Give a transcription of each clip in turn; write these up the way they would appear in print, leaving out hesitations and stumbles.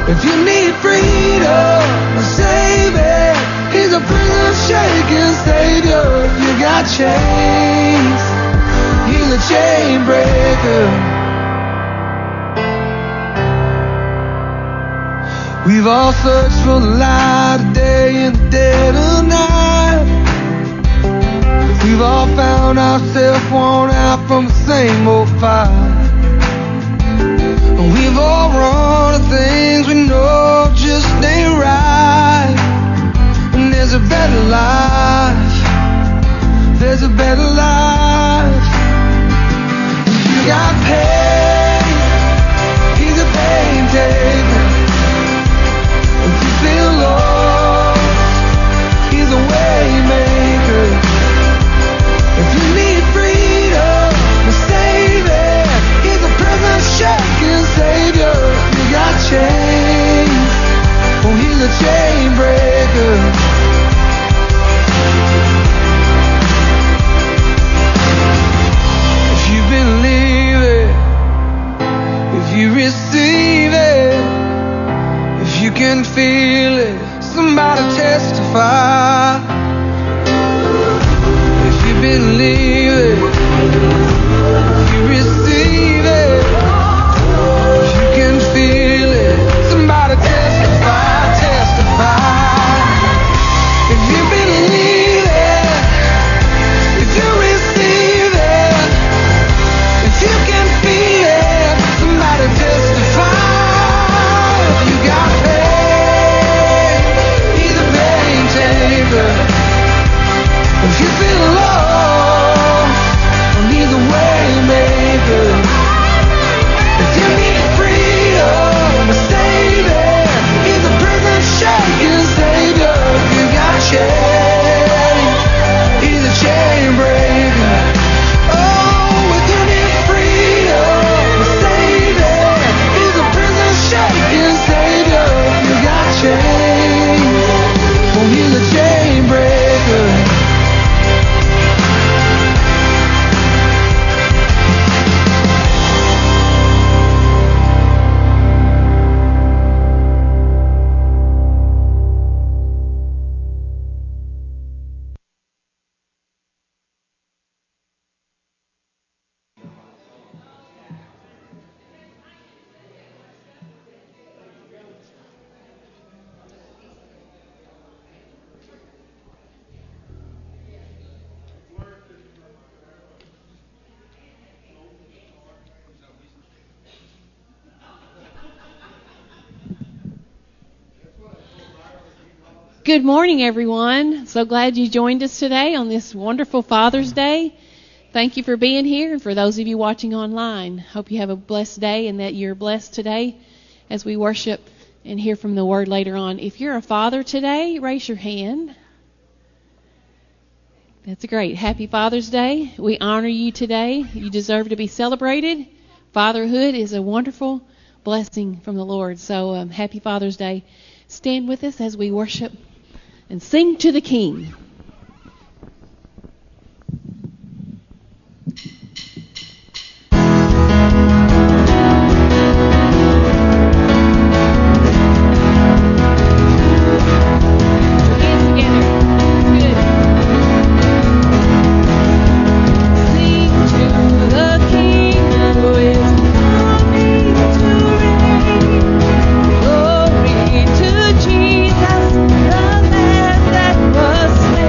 If you need freedom, save it. He's a prison-shaking Savior. If you got chains, He's a chain breaker. We've all searched for the light of day in the dead of night. We've all found ourselves worn out from the same old fight. We've all run to things we know just ain't right. And there's a better life. There's a better life. If you got pain, He's a pain taker. If you feel lost, He's a way maker. If you need freedom, save it. He's a prison-shaking Savior. You got chains, oh, He's a chain breaker. If you believe it, if you receive it, if you can feel it, somebody testify. If you believe it, if you receive it, if you can feel it, somebody testify, testify. If you believe it, if you receive it, if you can feel it, somebody testify. If you got pain, He's a pain taker. If you feel lost, He's a way maker. If you need freedom, save it. He's a prison-shaking Savior. If you got chains, He's a chain breaker. Oh, if you need freedom, save it. He's a prison-shaking Savior. If you got chains, oh, He's a chain breaker. Good morning, everyone. So glad you joined us today on this wonderful Father's Day. Thank you for being here, and for those of you watching online, hope you have a blessed day and that you're blessed today as we worship and hear from the Word later on. If you're a father today, raise your hand. That's great. Happy Father's Day. We honor you today. You deserve to be celebrated. Fatherhood is a wonderful blessing from the Lord. So happy Father's Day. Stand with us as we worship and sing to the King. Glory to Jesus, the Lamb that was slain.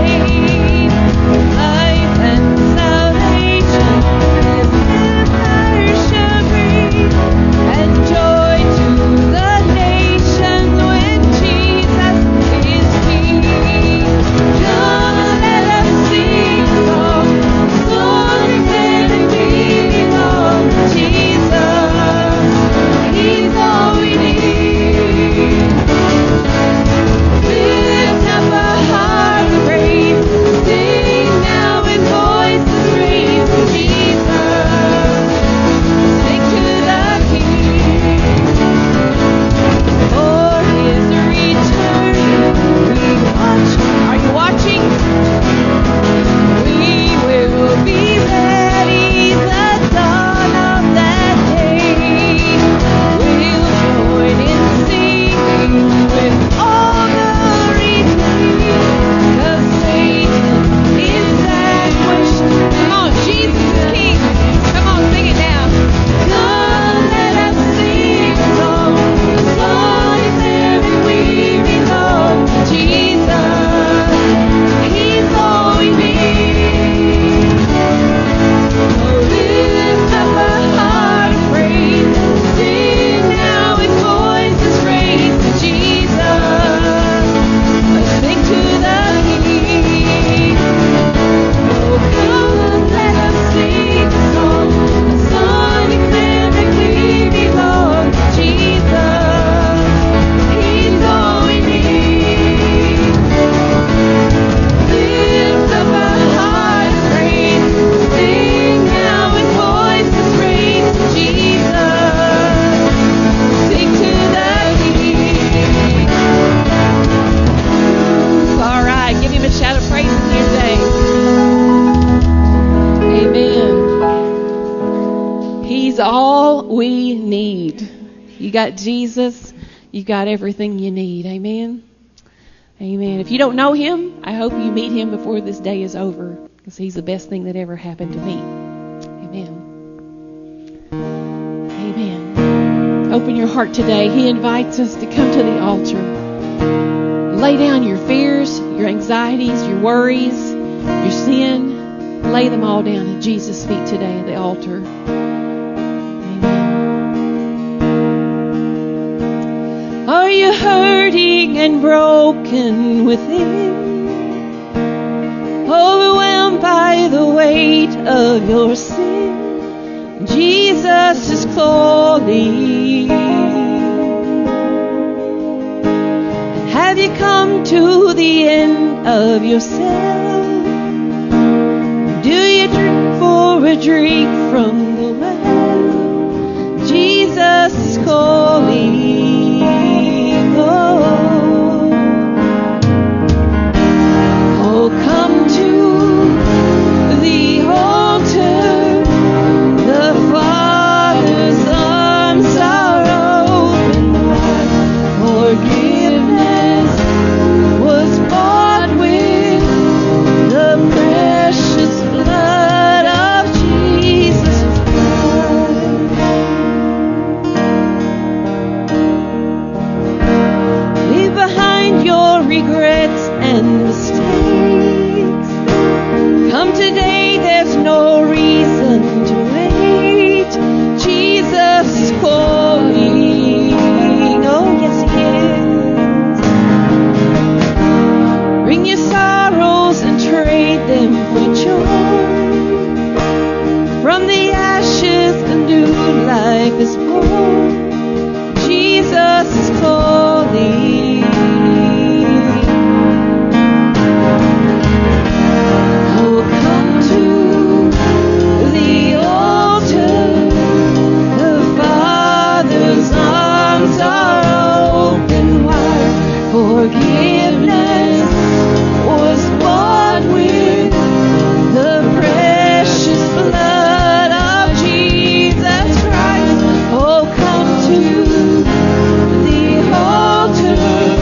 He's all we need. You got Jesus, you got everything you need. Amen. Amen. If you don't know Him, I hope you meet Him before this day is over, because He's the best thing that ever happened to me. Amen. Amen. Open your heart today. He invites us to come to the altar. Lay down your fears, your anxieties, your worries, your sin. Lay them all down at Jesus' feet today at the altar. Amen. Are you hurting and broken within? Overwhelmed by the weight of your sin? Jesus is calling. Have you come to the end of yourself? Do you drink for a drink from the well? Jesus is calling. Oh, come to the altar. The Father's arms are open wide. Forgiveness was bought with the precious blood of Jesus Christ. Leave behind your regrets and mistakes. Come today, there's no reason to wait. Jesus is calling. Oh, yes, He is. Bring your sorrows and trade them for joy. From the ashes, a new life is born. Jesus is calling. Oh, come to the altar. The Father's arms are open wide. Forgiveness was bought with the precious blood of Jesus Christ. Oh, come to the altar.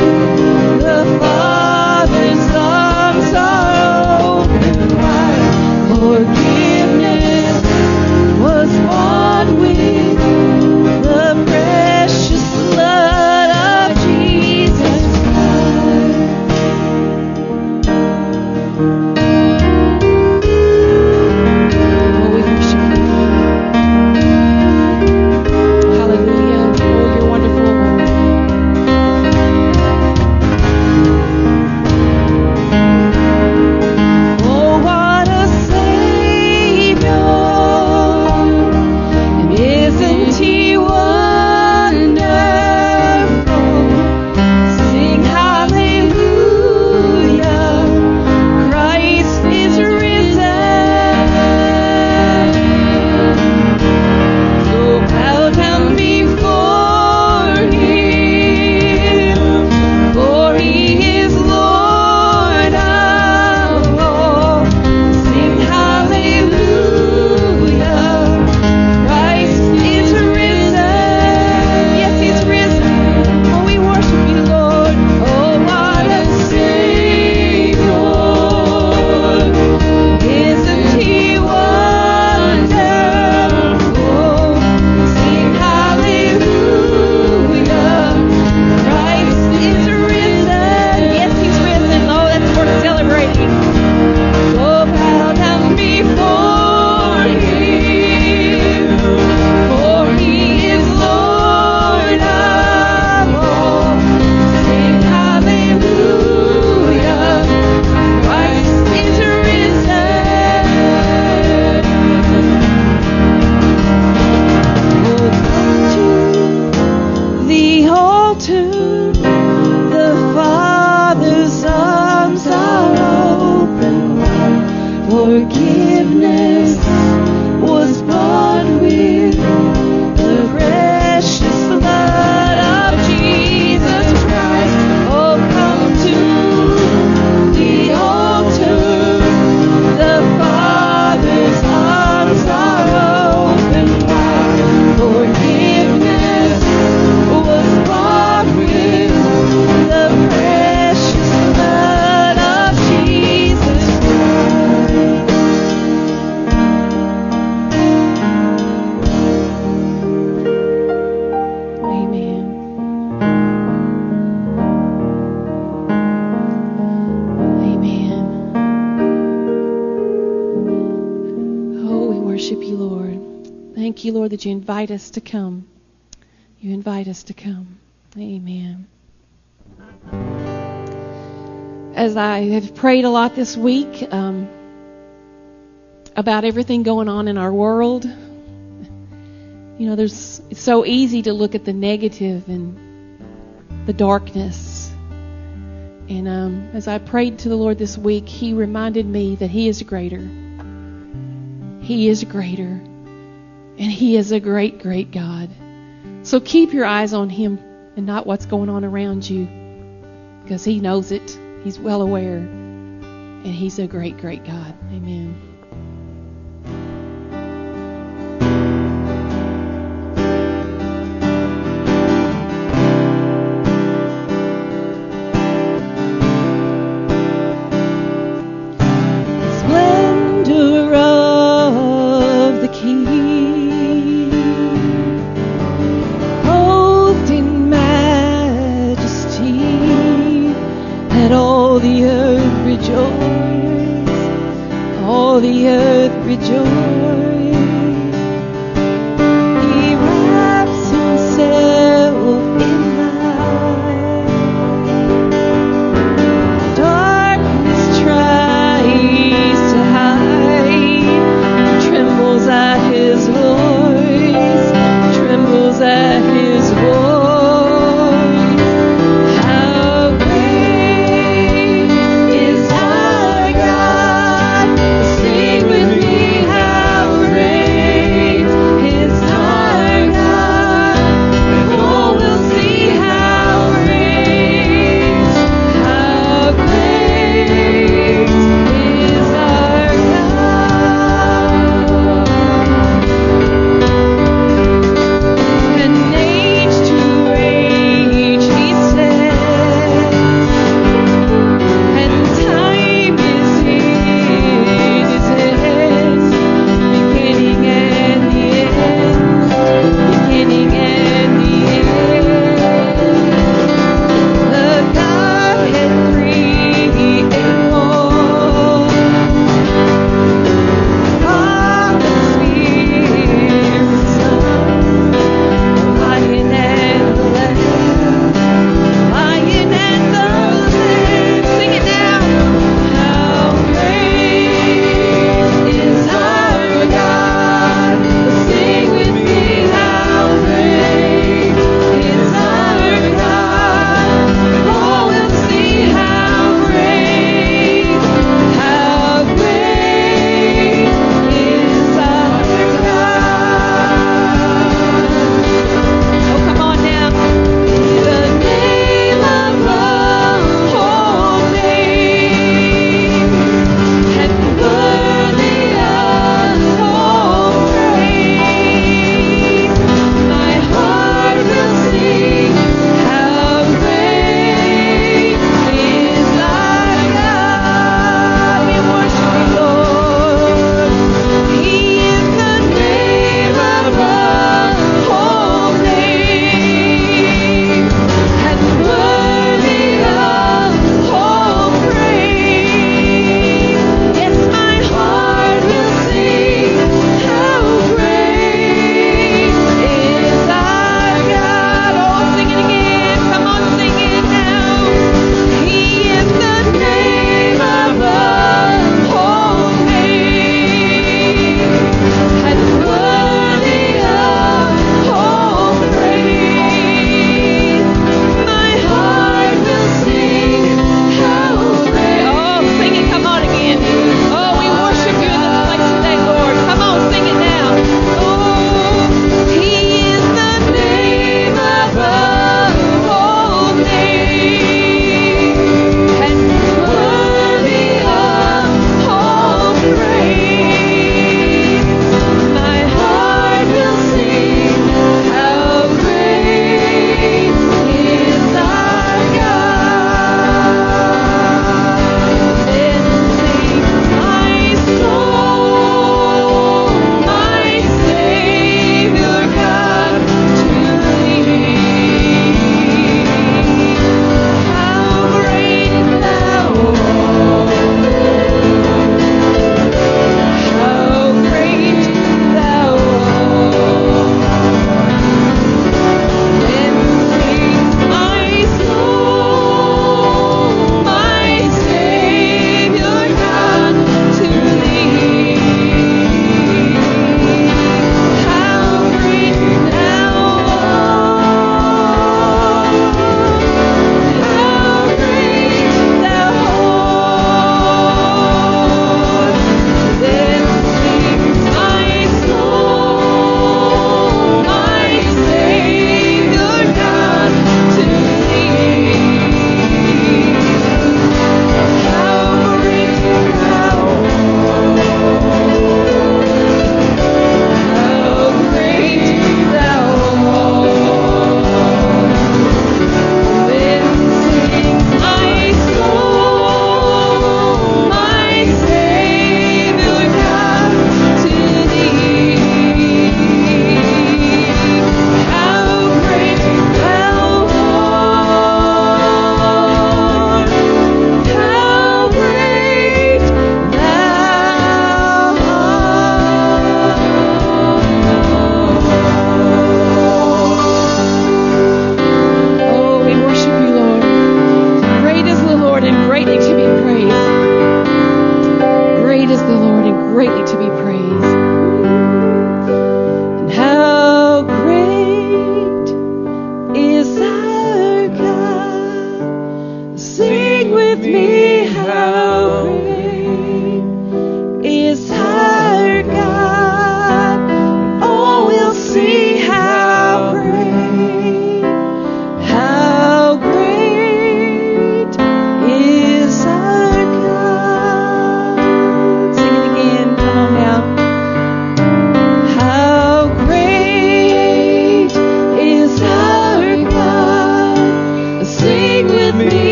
Lord, that you invite us to come. You invite us to come. Amen. As I have prayed a lot this week about everything going on in our world, you know, it's so easy to look at the negative and the darkness. And as I prayed to the Lord this week, He reminded me that He is greater. He is greater. And He is a great, great God. So keep your eyes on Him and not what's going on around you, because He knows it. He's well aware. And He's a great, great God. Amen. Splendor of the King, clothed in majesty, let all the earth rejoice, all the earth rejoice. He wraps Himself in light, darkness tries to hide, trembles at His voice, trembles at His voice. How great is our God? Sing with me, how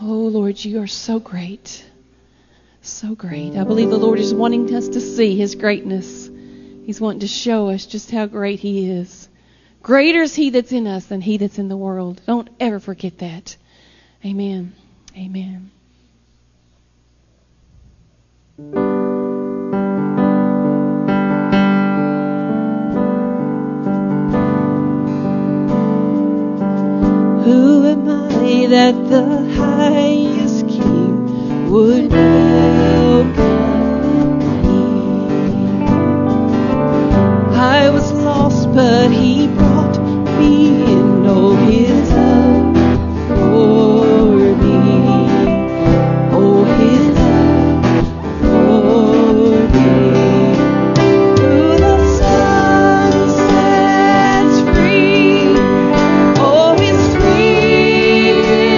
Oh, Lord, you are so great. So great. I believe the Lord is wanting us to see His greatness. He's wanting to show us just how great He is. Greater is He that's in us than he that's in the world. Don't ever forget that. Amen. Amen. Who am I that the highest King would welcome me? I was lost, but He brought me in. Oh, His love for me. Oh, His love for me. Who the Son sets free. Oh, His free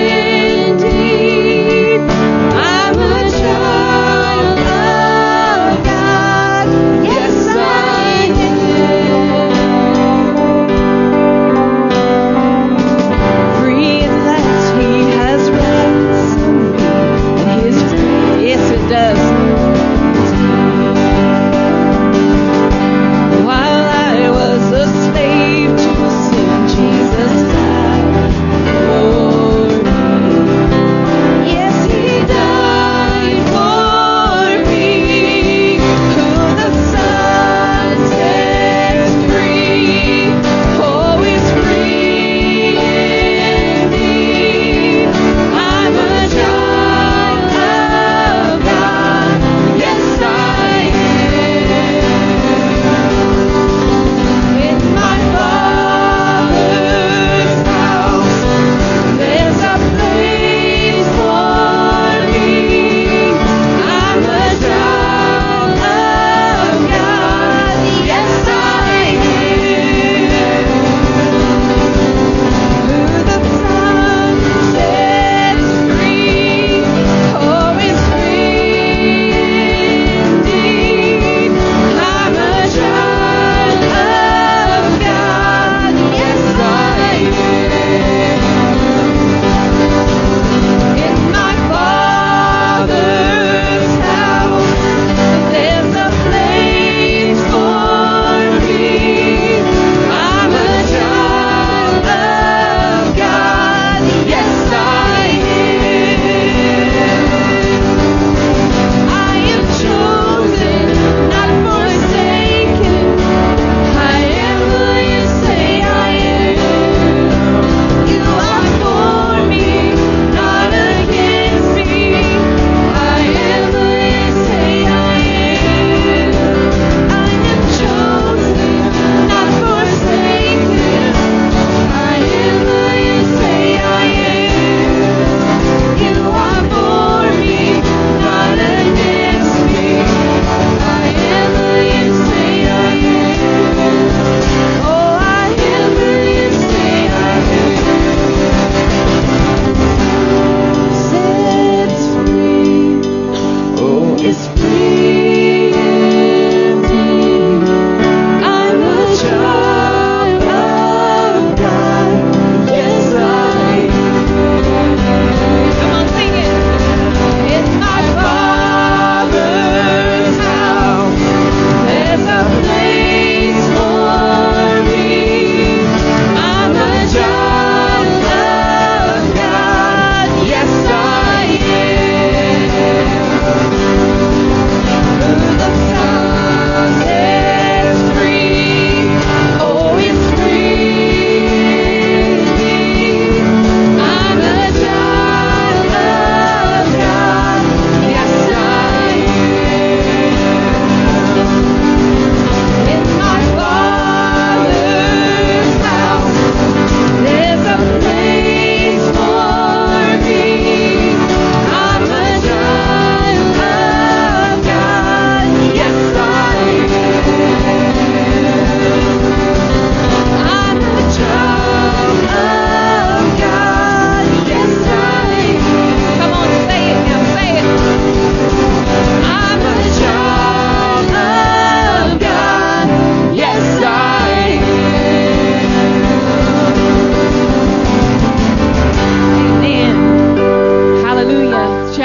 indeed. I'm a child of God. Yes, I am.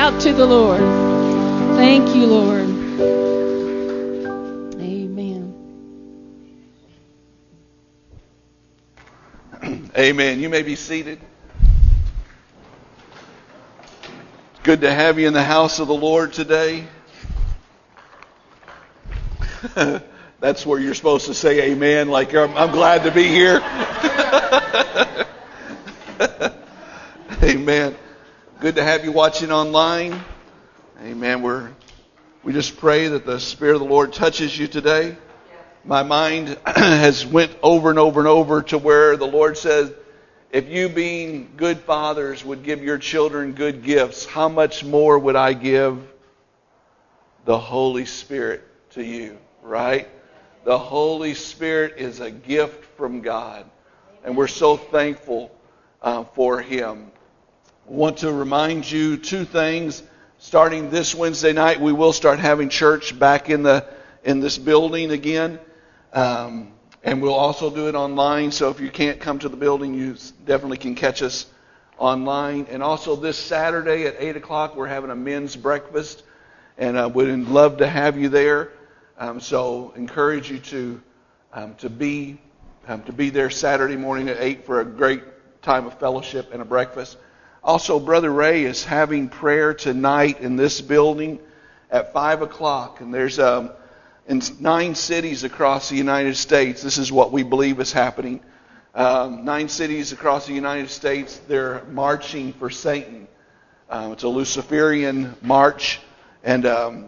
out to the Lord. Thank you, Lord. Amen. Amen. You may be seated. It's good to have you in the house of the Lord today. That's where you're supposed to say amen, like I'm glad to be here. Amen. Good to have you watching online. Amen. We just pray that the Spirit of the Lord touches you today. My mind has went over and over and over to where the Lord says, if you being good fathers would give your children good gifts, how much more would I give the Holy Spirit to you, right? The Holy Spirit is a gift from God, and we're so thankful for Him. I want to remind you two things. Starting this Wednesday night, we will start having church back in this building again, and we'll also do it online. So if you can't come to the building, you definitely can catch us online. And also this Saturday at 8 o'clock, we're having a men's breakfast, and I would love to have you there. So encourage you to be there Saturday morning at 8 for a great time of fellowship and a breakfast. Also, Brother Ray is having prayer tonight in this building at 5 o'clock. And there's in 9 cities across the United States, this is what we believe is happening. 9 cities across the United States, they're marching for Satan. It's a Luciferian march. And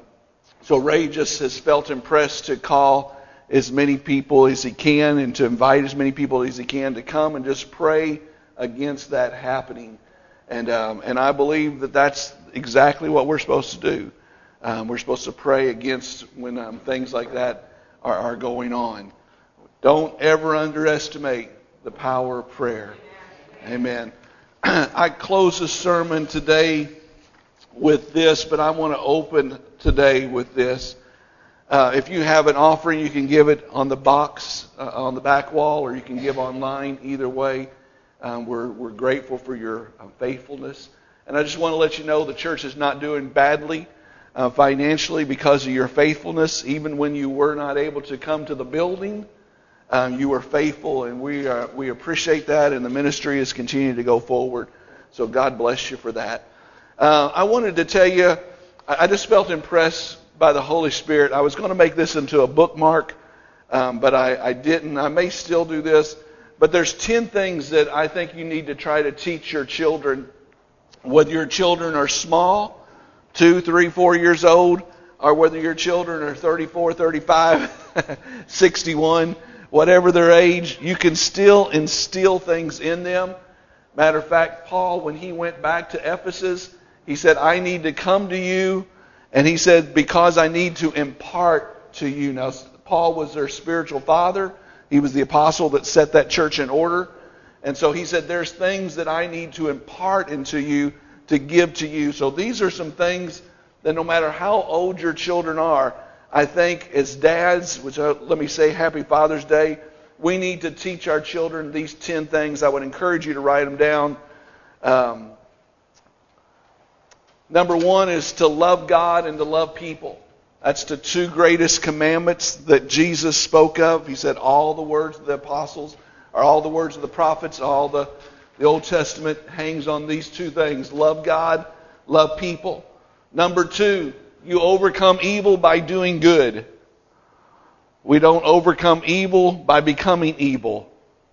so Ray just has felt impressed to call as many people as he can and to invite as many people as he can to come and just pray against that happening. And I believe that that's exactly what we're supposed to do. We're supposed to pray against when things like that are going on. Don't ever underestimate the power of prayer. Amen. I close the sermon today with this, but I want to open today with this. If you have an offering, you can give it on the box on the back wall, or you can give online. Either way, we're grateful for your faithfulness. And I just want to let you know the church is not doing badly financially because of your faithfulness. Even when you were not able to come to the building, you were faithful, and we appreciate that. And the ministry is continuing to go forward. So God bless you for that. I wanted to tell you, I just felt impressed by the Holy Spirit. I was going to make this into a bookmark, but I didn't. I may still do this. But there's 10 things that I think you need to try to teach your children, whether your children are small, 2, 3, 4 years old, or whether your children are 34, 35, 61, whatever their age, you can still instill things in them. Matter of fact, Paul, when he went back to Ephesus, he said, I need to come to you. And he said, because I need to impart to you. Now, Paul was their spiritual father. He was the apostle that set that church in order. And so he said, there's things that I need to impart into you, to give to you. So these are some things that no matter how old your children are, I think as dads, which let me say Happy Father's Day, we need to teach our children these 10 things. I would encourage you to write them down. Number 1 is to love God and to love people. That's the 2 greatest commandments that Jesus spoke of. He said all the words of the apostles, or all the words of the prophets, all the Old Testament hangs on these 2 things. Love God, love people. Number 2, you overcome evil by doing good. We don't overcome evil by becoming evil.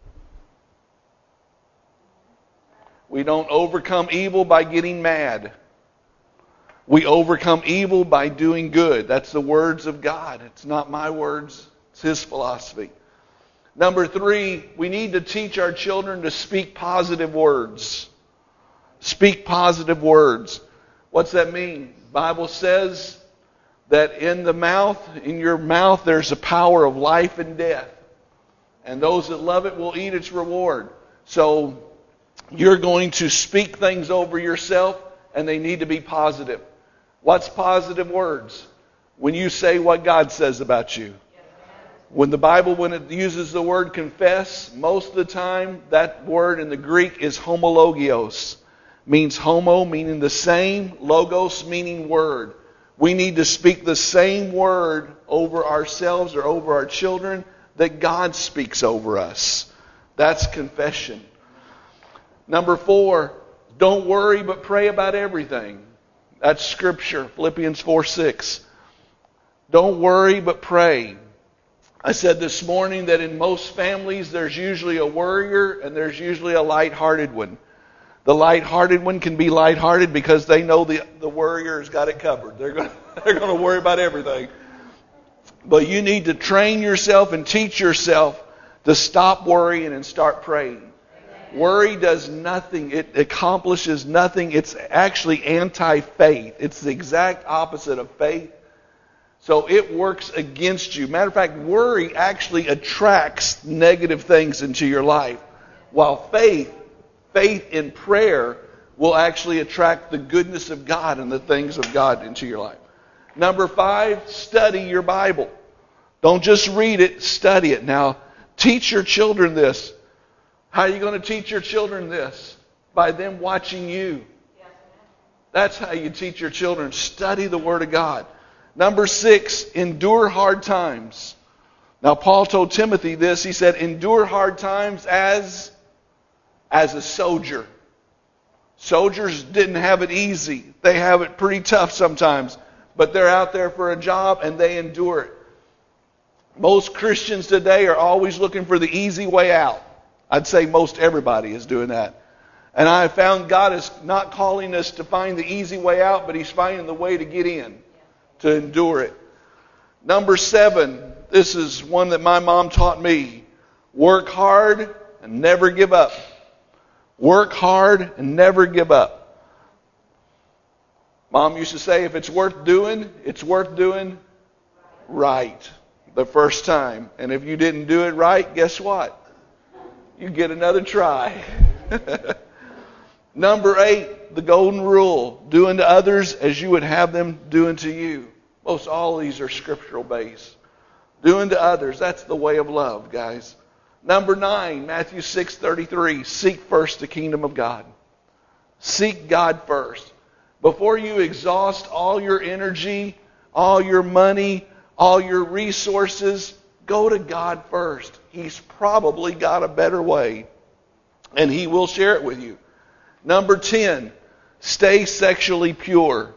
We don't overcome evil by getting mad. We overcome evil by doing good. That's the words of God. It's not my words. It's His philosophy. Number 3, we need to teach our children to speak positive words. Speak positive words. What's that mean? The Bible says that in your mouth, there's a power of life and death. And those that love it will eat its reward. So you're going to speak things over yourself, and they need to be positive. What's positive words? When you say what God says about you. When the Bible, when it uses the word confess, most of the time that word in the Greek is homologios. means homo, meaning the same, logos, meaning word. We need to speak the same word over ourselves or over our children that God speaks over us. That's confession. Number 4, don't worry but pray about everything. That's Scripture, Philippians 4:6. Don't worry but pray. I said this morning that in most families there's usually a worrier and there's usually a lighthearted one. The lighthearted one can be lighthearted because they know the worrier's got it covered. They're going to worry about everything. But you need to train yourself and teach yourself to stop worrying and start praying. Worry does nothing. It accomplishes nothing. It's actually anti-faith. It's the exact opposite of faith. So it works against you. Matter of fact, worry actually attracts negative things into your life. While faith in prayer will actually attract the goodness of God and the things of God into your life. Number 5, study your Bible. Don't just read it, study it. Now, teach your children this. How are you going to teach your children this? By them watching you. That's how you teach your children. Study the Word of God. Number 6, endure hard times. Now, Paul told Timothy this. He said, endure hard times as a soldier. Soldiers didn't have it easy. They have it pretty tough sometimes. But they're out there for a job and they endure it. Most Christians today are always looking for the easy way out. I'd say most everybody is doing that. And I have found God is not calling us to find the easy way out, but He's finding the way to get in, to endure it. Number 7, this is one that my mom taught me. Work hard and never give up. Work hard and never give up. Mom used to say, if it's worth doing right the first time. And if you didn't do it right, guess what? You get another try. Number 8, the golden rule. Do unto others as you would have them do unto you. Most all of these are scriptural based. Do unto others. That's the way of love, guys. Number 9, Matthew 6:33. Seek first the kingdom of God. Seek God first. Before you exhaust all your energy, all your money, all your resources, go to God first. He's probably got a better way, and He will share it with you. Number 10, stay sexually pure.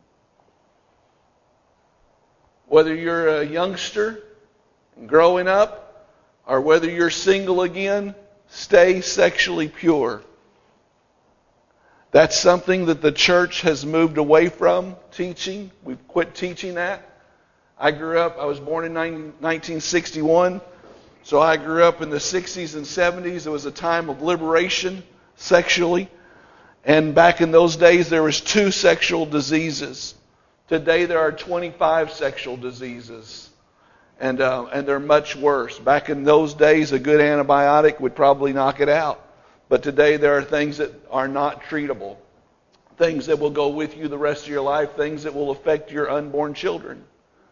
Whether you're a youngster growing up or whether you're single again, stay sexually pure. That's something that the church has moved away from teaching. We've quit teaching that. I was born in 1961, so I grew up in the 60s and 70s. It was a time of liberation sexually. And back in those days, there was 2 sexual diseases. Today, there are 25 sexual diseases. And they're much worse. Back in those days, a good antibiotic would probably knock it out. But today, there are things that are not treatable. Things that will go with you the rest of your life. Things that will affect your unborn children.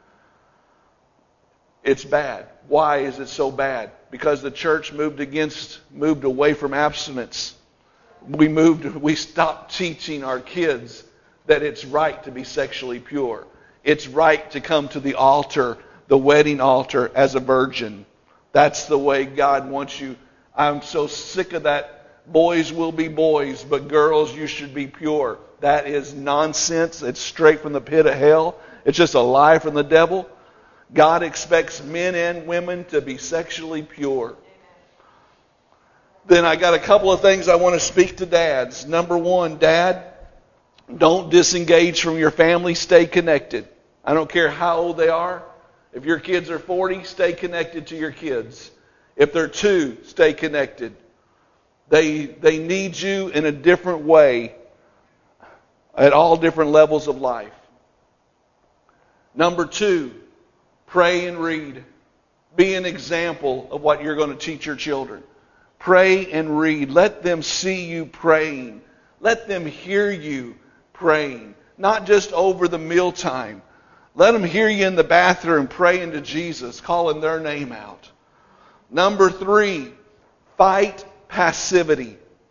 It's bad. Why is it so bad? Because the church moved away from abstinence. We stopped teaching our kids that it's right to be sexually pure. It's right to come to the altar, the wedding altar, as a virgin. That's the way God wants you. I'm so sick of that. Boys will be boys, but girls, you should be pure. That is nonsense. It's straight from the pit of hell. It's just a lie from the devil. God expects men and women to be sexually pure. Then I got a couple of things I want to speak to dads. Number 1, Dad, don't disengage from your family. Stay connected. I don't care how old they are. If your kids are 40, stay connected to your kids. If they're 2, stay connected. They need you in a different way at all different levels of life. Number 2, pray and read. Be an example of what you're going to teach your children. Pray and read. Let them see you praying. Let them hear you praying. Not just over the mealtime. Let them hear you in the bathroom praying to Jesus, calling their name out. Number 3, fight passivity.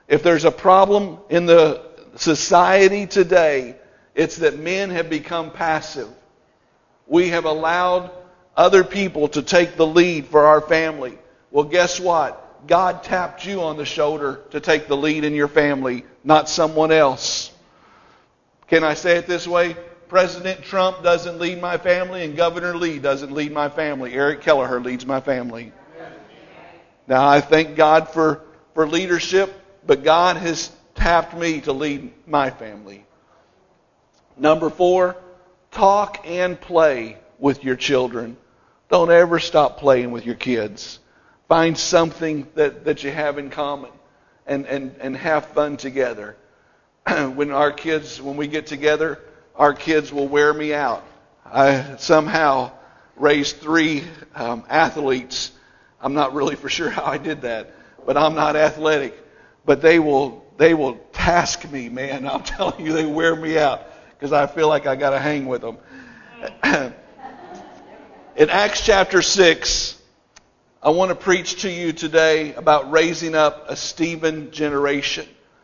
If there's a problem in the society today, it's that men have become passive. We have allowed other people to take the lead for our family. Well, guess what? God tapped you on the shoulder to take the lead in your family, not someone else. Can I say it this way? President Trump doesn't lead my family, and Governor Lee doesn't lead my family. Eric Kelleher leads my family. Now, I thank God for leadership, but God has tapped me to lead my family. Number 4, talk and play with your children. Don't ever stop playing with your kids. Find something that you have in common and have fun together. When we get together, our kids will wear me out. I somehow raised 3 athletes. I'm not really for sure how I did that, but I'm not athletic. But they will task me, man. I'm telling you, they wear me out because I feel like I got to hang with them. In Acts chapter 6, I want to preach to you today about raising up a Stephen generation.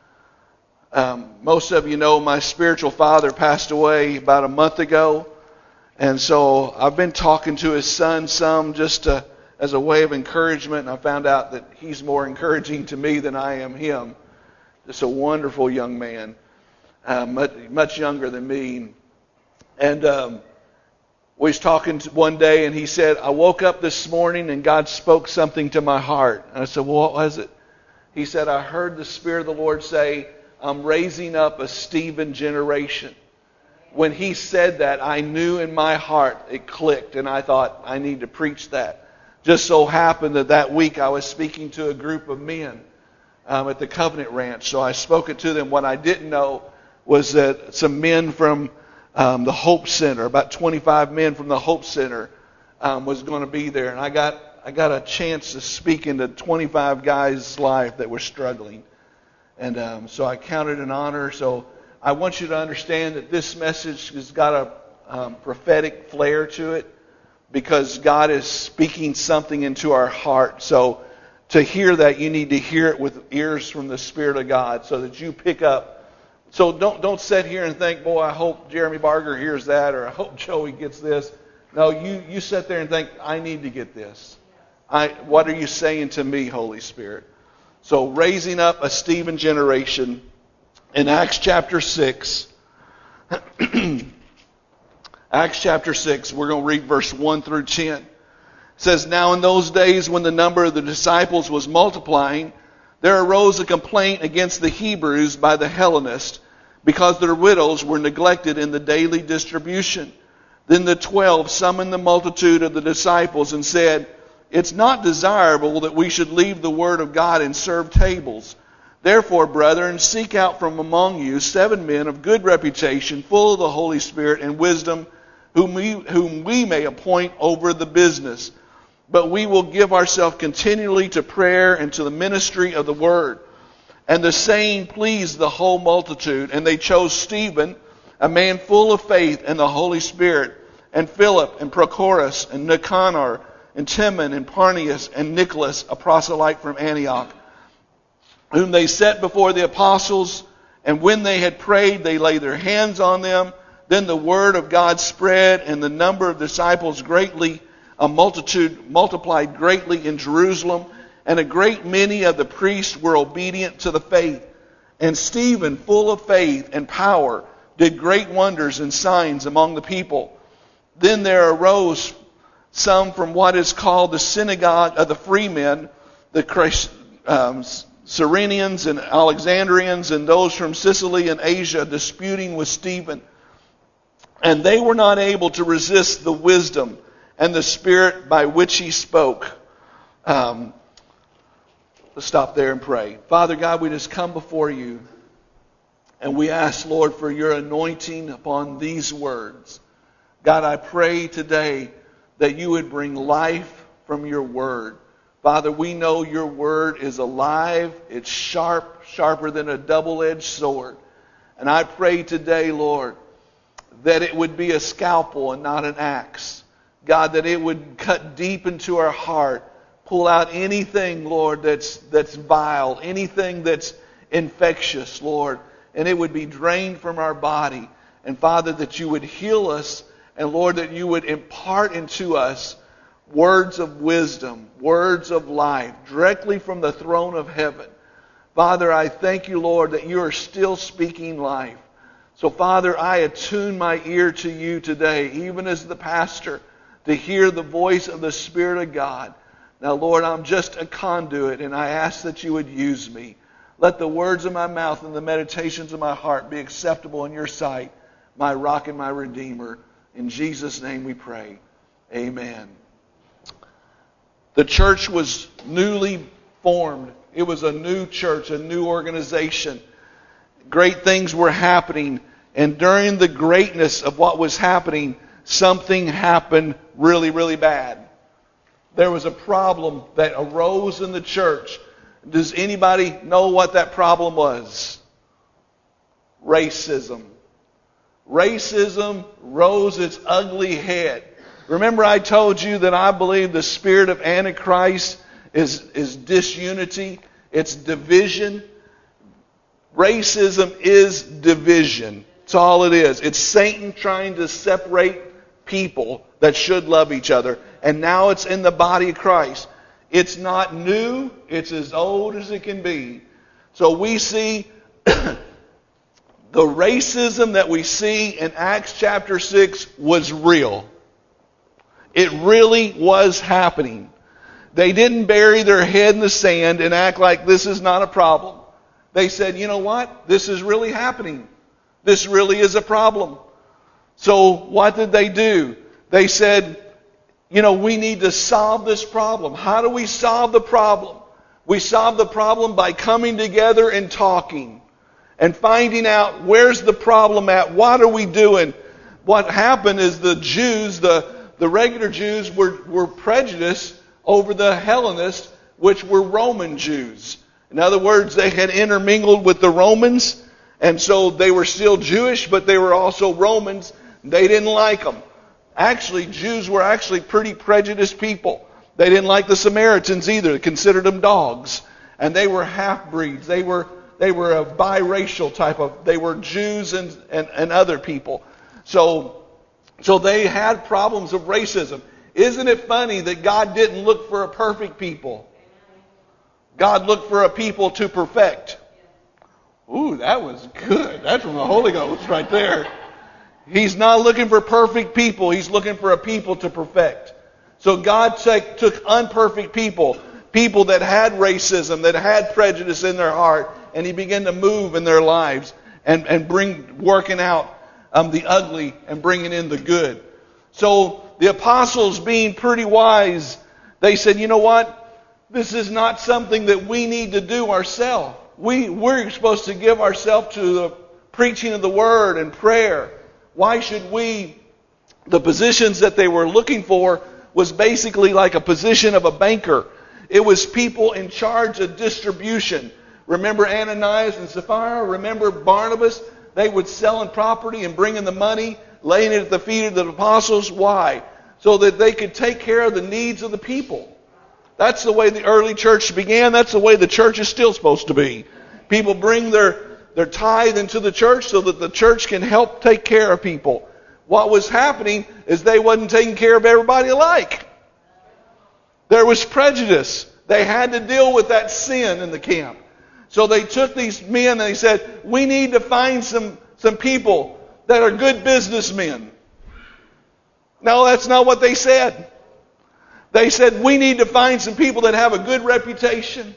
Most of you know my spiritual father passed away about a month ago. And so I've been talking to his son some just as a way of encouragement. And I found out that he's more encouraging to me than I am him. Just a wonderful young man, much younger than me. And we was talking one day, and he said, I woke up this morning and God spoke something to my heart. And I said, well, what was it? He said, I heard the Spirit of the Lord say, I'm raising up a Stephen generation. When he said that, I knew in my heart, it clicked, and I thought, I need to preach that. Just so happened that week I was speaking to a group of men at the Covenant Ranch. So I spoke it to them. What I didn't know was that some men from the Hope Center, about 25 men from the Hope Center, was going to be there. And I got a chance to speak into 25 guys' life that were struggling. And so I counted an honor. So I want you to understand that this message has got a prophetic flair to it because God is speaking something into our heart. So to hear that, you need to hear it with ears from the Spirit of God so that you pick up. So don't sit here and think, boy, I hope Jeremy Barger hears that, or I hope Joey gets this. No, you sit there and think, I need to get this. What are you saying to me, Holy Spirit? So raising up a Stephen generation in Acts chapter 6. Acts chapter 6, we're going to read verse 1 through 10. It says, Now in those days when the number of the disciples was multiplying, there arose a complaint against the Hebrews by the Hellenists, because their widows were neglected in the daily distribution. Then the 12 summoned the multitude of the disciples and said, It's not desirable that we should leave the word of God and serve tables. Therefore, brethren, seek out from among you 7 men of good reputation, full of the Holy Spirit and wisdom, whom we may appoint over the business. But we will give ourselves continually to prayer and to the ministry of the word. And the saying pleased the whole multitude. And they chose Stephen, a man full of faith and the Holy Spirit, and Philip and Prochorus and Nicanor and Timon and Parnius and Nicholas, a proselyte from Antioch, whom they set before the apostles. And when they had prayed, they laid their hands on them. Then the word of God spread, and the number of disciples multiplied greatly in Jerusalem, and a great many of the priests were obedient to the faith. And Stephen, full of faith and power, did great wonders and signs among the people. Then there arose some from what is called the synagogue of the freemen, the Cyrenians and Alexandrians, and those from Sicily and Asia, disputing with Stephen. And they were not able to resist the wisdom and the spirit by which he spoke. Let's stop there and pray. Father God, we just come before you, and we ask, Lord, for your anointing upon these words. God, I pray today that you would bring life from your word. Father, we know your word is alive. It's sharper than a double-edged sword. And I pray today, Lord, that it would be a scalpel and not an axe. God, that it would cut deep into our heart, pull out anything, Lord, that's vile, anything that's infectious, Lord, and it would be drained from our body. And Father, that you would heal us, and Lord, that you would impart into us words of wisdom, words of life, directly from the throne of heaven. Father, I thank you, Lord, that you are still speaking life. So Father, I attune my ear to you today, even as the pastor, to hear the voice of the Spirit of God. Now, Lord, I'm just a conduit, and I ask that you would use me. Let the words of my mouth and the meditations of my heart be acceptable in your sight, my rock and my redeemer. In Jesus' name we pray. Amen. The church was newly formed. It was a new church, a new organization. Great things were happening. And during the greatness of what was happening, something happened really, really bad. There was a problem that arose in the church. Does anybody know what that problem was? Racism. Racism rose its ugly head. Remember I told you that I believe the spirit of Antichrist is disunity. It's division. Racism is division. That's all it is. It's Satan trying to separate people that should love each other. And now it's in the body of Christ. It's not new. It's as old as it can be. So we see the racism that we see in Acts chapter 6 was real. It really was happening. They didn't bury their head in the sand and act like this is not a problem. They said, you know what? This is really happening. This really is a problem. So what did they do? They said, we need to solve this problem. How do we solve the problem? We solve the problem by coming together and talking and finding out where's the problem at. What are we doing? What happened is the Jews, the regular Jews were prejudiced over the Hellenists, which were Roman Jews. In other words, they had intermingled with the Romans, and so they were still Jewish, but they were also Romans. They didn't like them. Actually, Jews were actually pretty prejudiced people. They didn't like the Samaritans either. They considered them dogs. And they were half-breeds. They were a biracial type of, they were Jews and other people. So they had problems of racism. Isn't it funny that God didn't look for a perfect people? God looked for a people to perfect. Ooh, that was good. That's from the Holy Ghost right there. He's not looking for perfect people. He's looking for a people to perfect. So God took unperfect people, people that had racism, that had prejudice in their heart, and He began to move in their lives and working out the ugly and bringing in the good. So the apostles, being pretty wise, they said, you know what? This is not something that we need to do ourselves. We're supposed to give ourselves to the preaching of the Word and prayer. Why should we? The positions that they were looking for was basically like a position of a banker. It was people in charge of distribution. Remember Ananias and Sapphira? Remember Barnabas? They would selling property and bringing the money, laying it at the feet of the apostles. Why? So that they could take care of the needs of the people. That's the way the early church began. That's the way the church is still supposed to be. People bring their tithe into the church so that the church can help take care of people. What was happening is they wasn't taking care of everybody alike. There was prejudice. They had to deal with that sin in the camp. So they took these men and they said, we need to find some people that are good businessmen. No, that's not what they said. They said, we need to find some people that have a good reputation.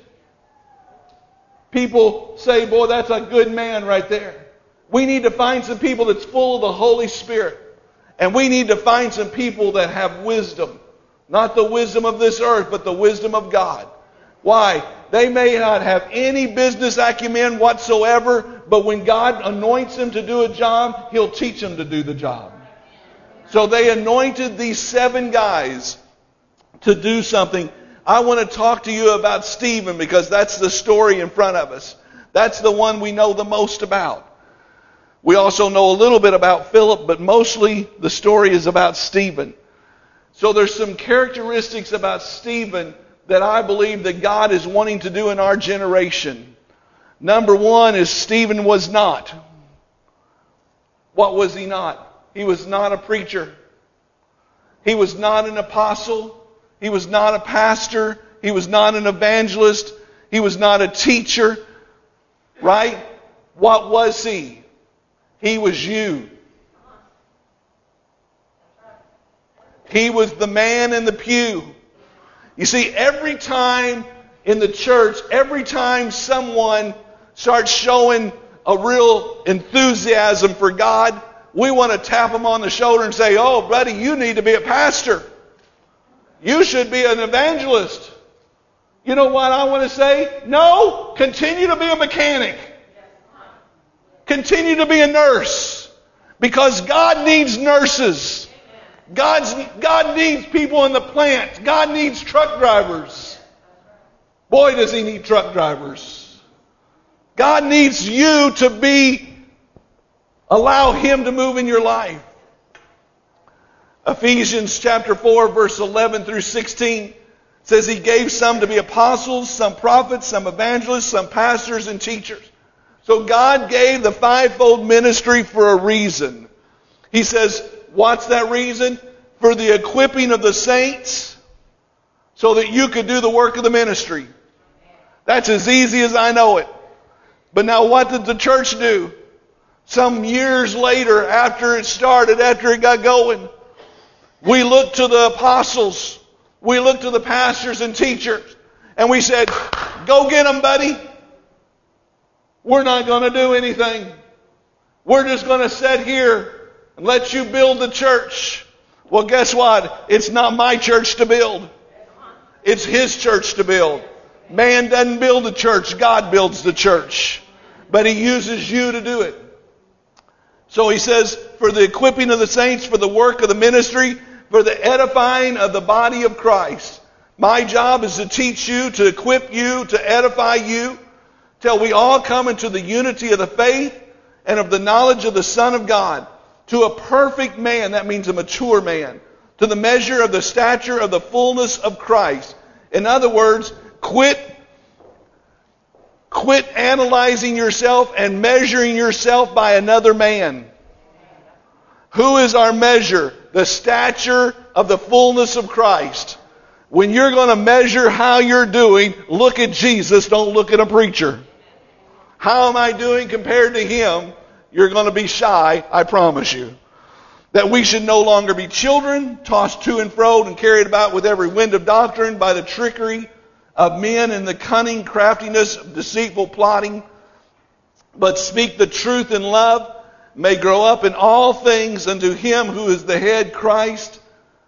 People say, boy, that's a good man right there. We need to find some people that's full of the Holy Spirit. And we need to find some people that have wisdom. Not the wisdom of this earth, but the wisdom of God. Why? They may not have any business acumen whatsoever, but when God anoints them to do a job, He'll teach them to do the job. So they anointed these 7 guys to do something. I want to talk to you about Stephen because that's the story in front of us. That's the one we know the most about. We also know a little bit about Philip, but mostly the story is about Stephen. So there's some characteristics about Stephen that I believe that God is wanting to do in our generation. Number one is Stephen was not. What was he not? He was not a preacher. He was not an apostle. He was not a pastor. He was not an evangelist. He was not a teacher. Right? What was he? He was you. He was the man in the pew. You see, every time in the church, every time someone starts showing a real enthusiasm for God, we want to tap them on the shoulder and say, oh, buddy, you need to be a pastor. You should be an evangelist. You know what I want to say? No, continue to be a mechanic. Continue to be a nurse. Because God needs nurses. God needs people in the plant. God needs truck drivers. Boy, does He need truck drivers. God needs you to allow Him to move in your life. Ephesians chapter 4, verse 11 through 16 says He gave some to be apostles, some prophets, some evangelists, some pastors and teachers. So God gave the fivefold ministry for a reason. He says, what's that reason? For the equipping of the saints, so that you could do the work of the ministry. That's as easy as I know it. But now what did the church do? Some years later, after it started, after it got going, we looked to the apostles, we looked to the pastors and teachers, and we said, go get them, buddy. We're not going to do anything. We're just going to sit here and let you build the church. Well, guess what? It's not my church to build. It's His church to build. Man doesn't build the church. God builds the church. But He uses you to do it. So He says, for the equipping of the saints, for the work of the ministry, for the edifying of the body of Christ. My job is to teach you, to equip you, to edify you, till we all come into the unity of the faith and of the knowledge of the Son of God, to a perfect man, that means a mature man, to the measure of the stature of the fullness of Christ. In other words, quit analyzing yourself and measuring yourself by another man. Who is our measure? The stature of the fullness of Christ. When you're going to measure how you're doing, look at Jesus, don't look at a preacher. How am I doing compared to Him? You're going to be shy, I promise you. That we should no longer be children, tossed to and fro and carried about with every wind of doctrine by the trickery of men and the cunning craftiness of deceitful plotting, but speak the truth in love, may grow up in all things unto Him who is the head, Christ.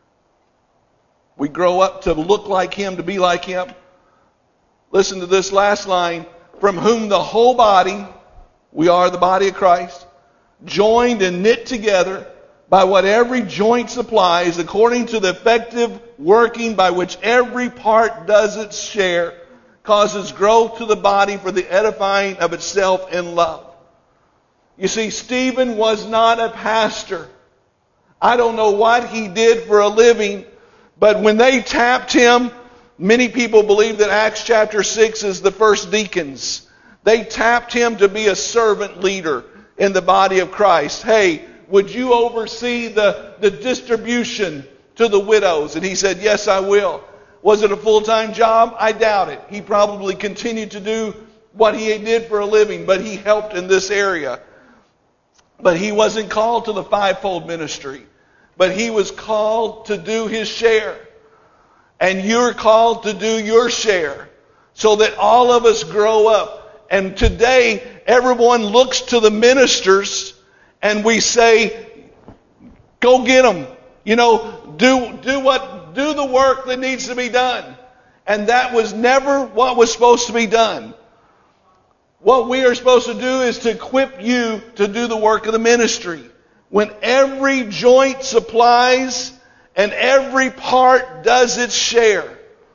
We grow up to look like Him, to be like Him. Listen to this last line. From whom the whole body, we are the body of Christ, joined and knit together by what every joint supplies, according to the effective working by which every part does its share, causes growth to the body for the edifying of itself in love. You see, Stephen was not a pastor. I don't know what he did for a living, but when they tapped him, many people believe that Acts chapter 6 is the first deacons. They tapped him to be a servant leader in the body of Christ. Hey, would you oversee the distribution to the widows? And he said, yes, I will. Was it a full-time job? I doubt it. He probably continued to do what he did for a living, but he helped in this area. But he wasn't called to the fivefold ministry, but he was called to do his share. And you're called to do your share so that all of us grow up. And today, everyone looks to the ministers and we say, go get them. You know, do the work that needs to be done. And that was never what was supposed to be done. What we are supposed to do is to equip you to do the work of the ministry. When every joint supplies and every part does its share.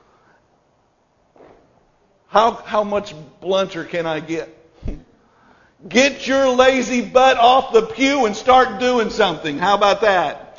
How much blunter can I get? Get your lazy butt off the pew and start doing something. How about that?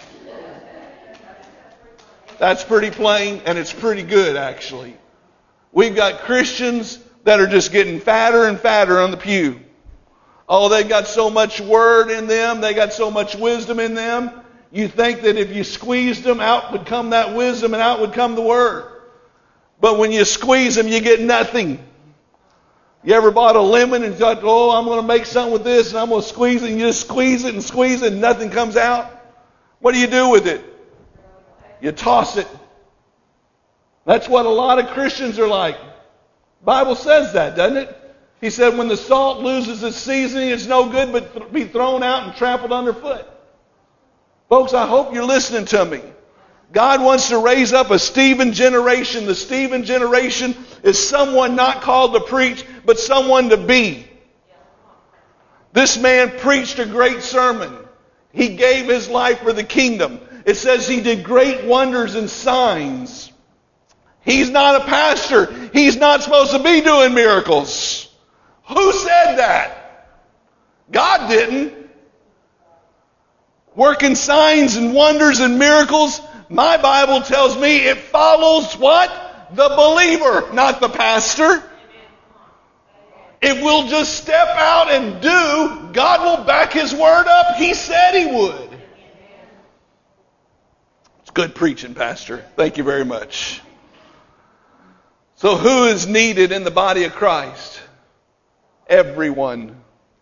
That's pretty plain, and it's pretty good, actually. We've got Christians that are just getting fatter and fatter on the pew. Oh, they got so much word in them. They got so much wisdom in them. You think that if you squeezed them, out would come that wisdom and out would come the word. But when you squeeze them, you get nothing. You ever bought a lemon and thought, oh, I'm going to make something with this and I'm going to squeeze it, and you just squeeze it and nothing comes out? What do you do with it? You toss it. That's what a lot of Christians are like. The Bible says that, doesn't it? He said when the salt loses its seasoning, it's no good but be thrown out and trampled underfoot. Folks, I hope you're listening to me. God wants to raise up a Stephen generation. The Stephen generation is someone not called to preach, but someone to be. This man preached a great sermon. He gave his life for the kingdom. It says he did great wonders and signs. He's not a pastor. He's not supposed to be doing miracles. Who said that? God didn't. Working signs and wonders and miracles, my Bible tells me it follows what? The believer, not the pastor. It will just step out and do. God will back his word up. He said he would. It's good preaching, Pastor. Thank you very much. So who is needed in the body of Christ? Everyone.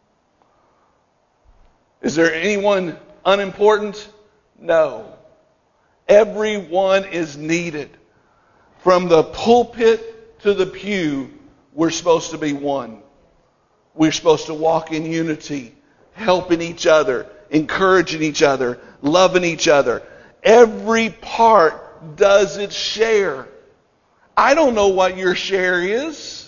Is there anyone unimportant? No. Everyone is needed. From the pulpit to the pew, we're supposed to be one. We're supposed to walk in unity, helping each other, encouraging each other, loving each other. Every part does its share. I don't know what your share is.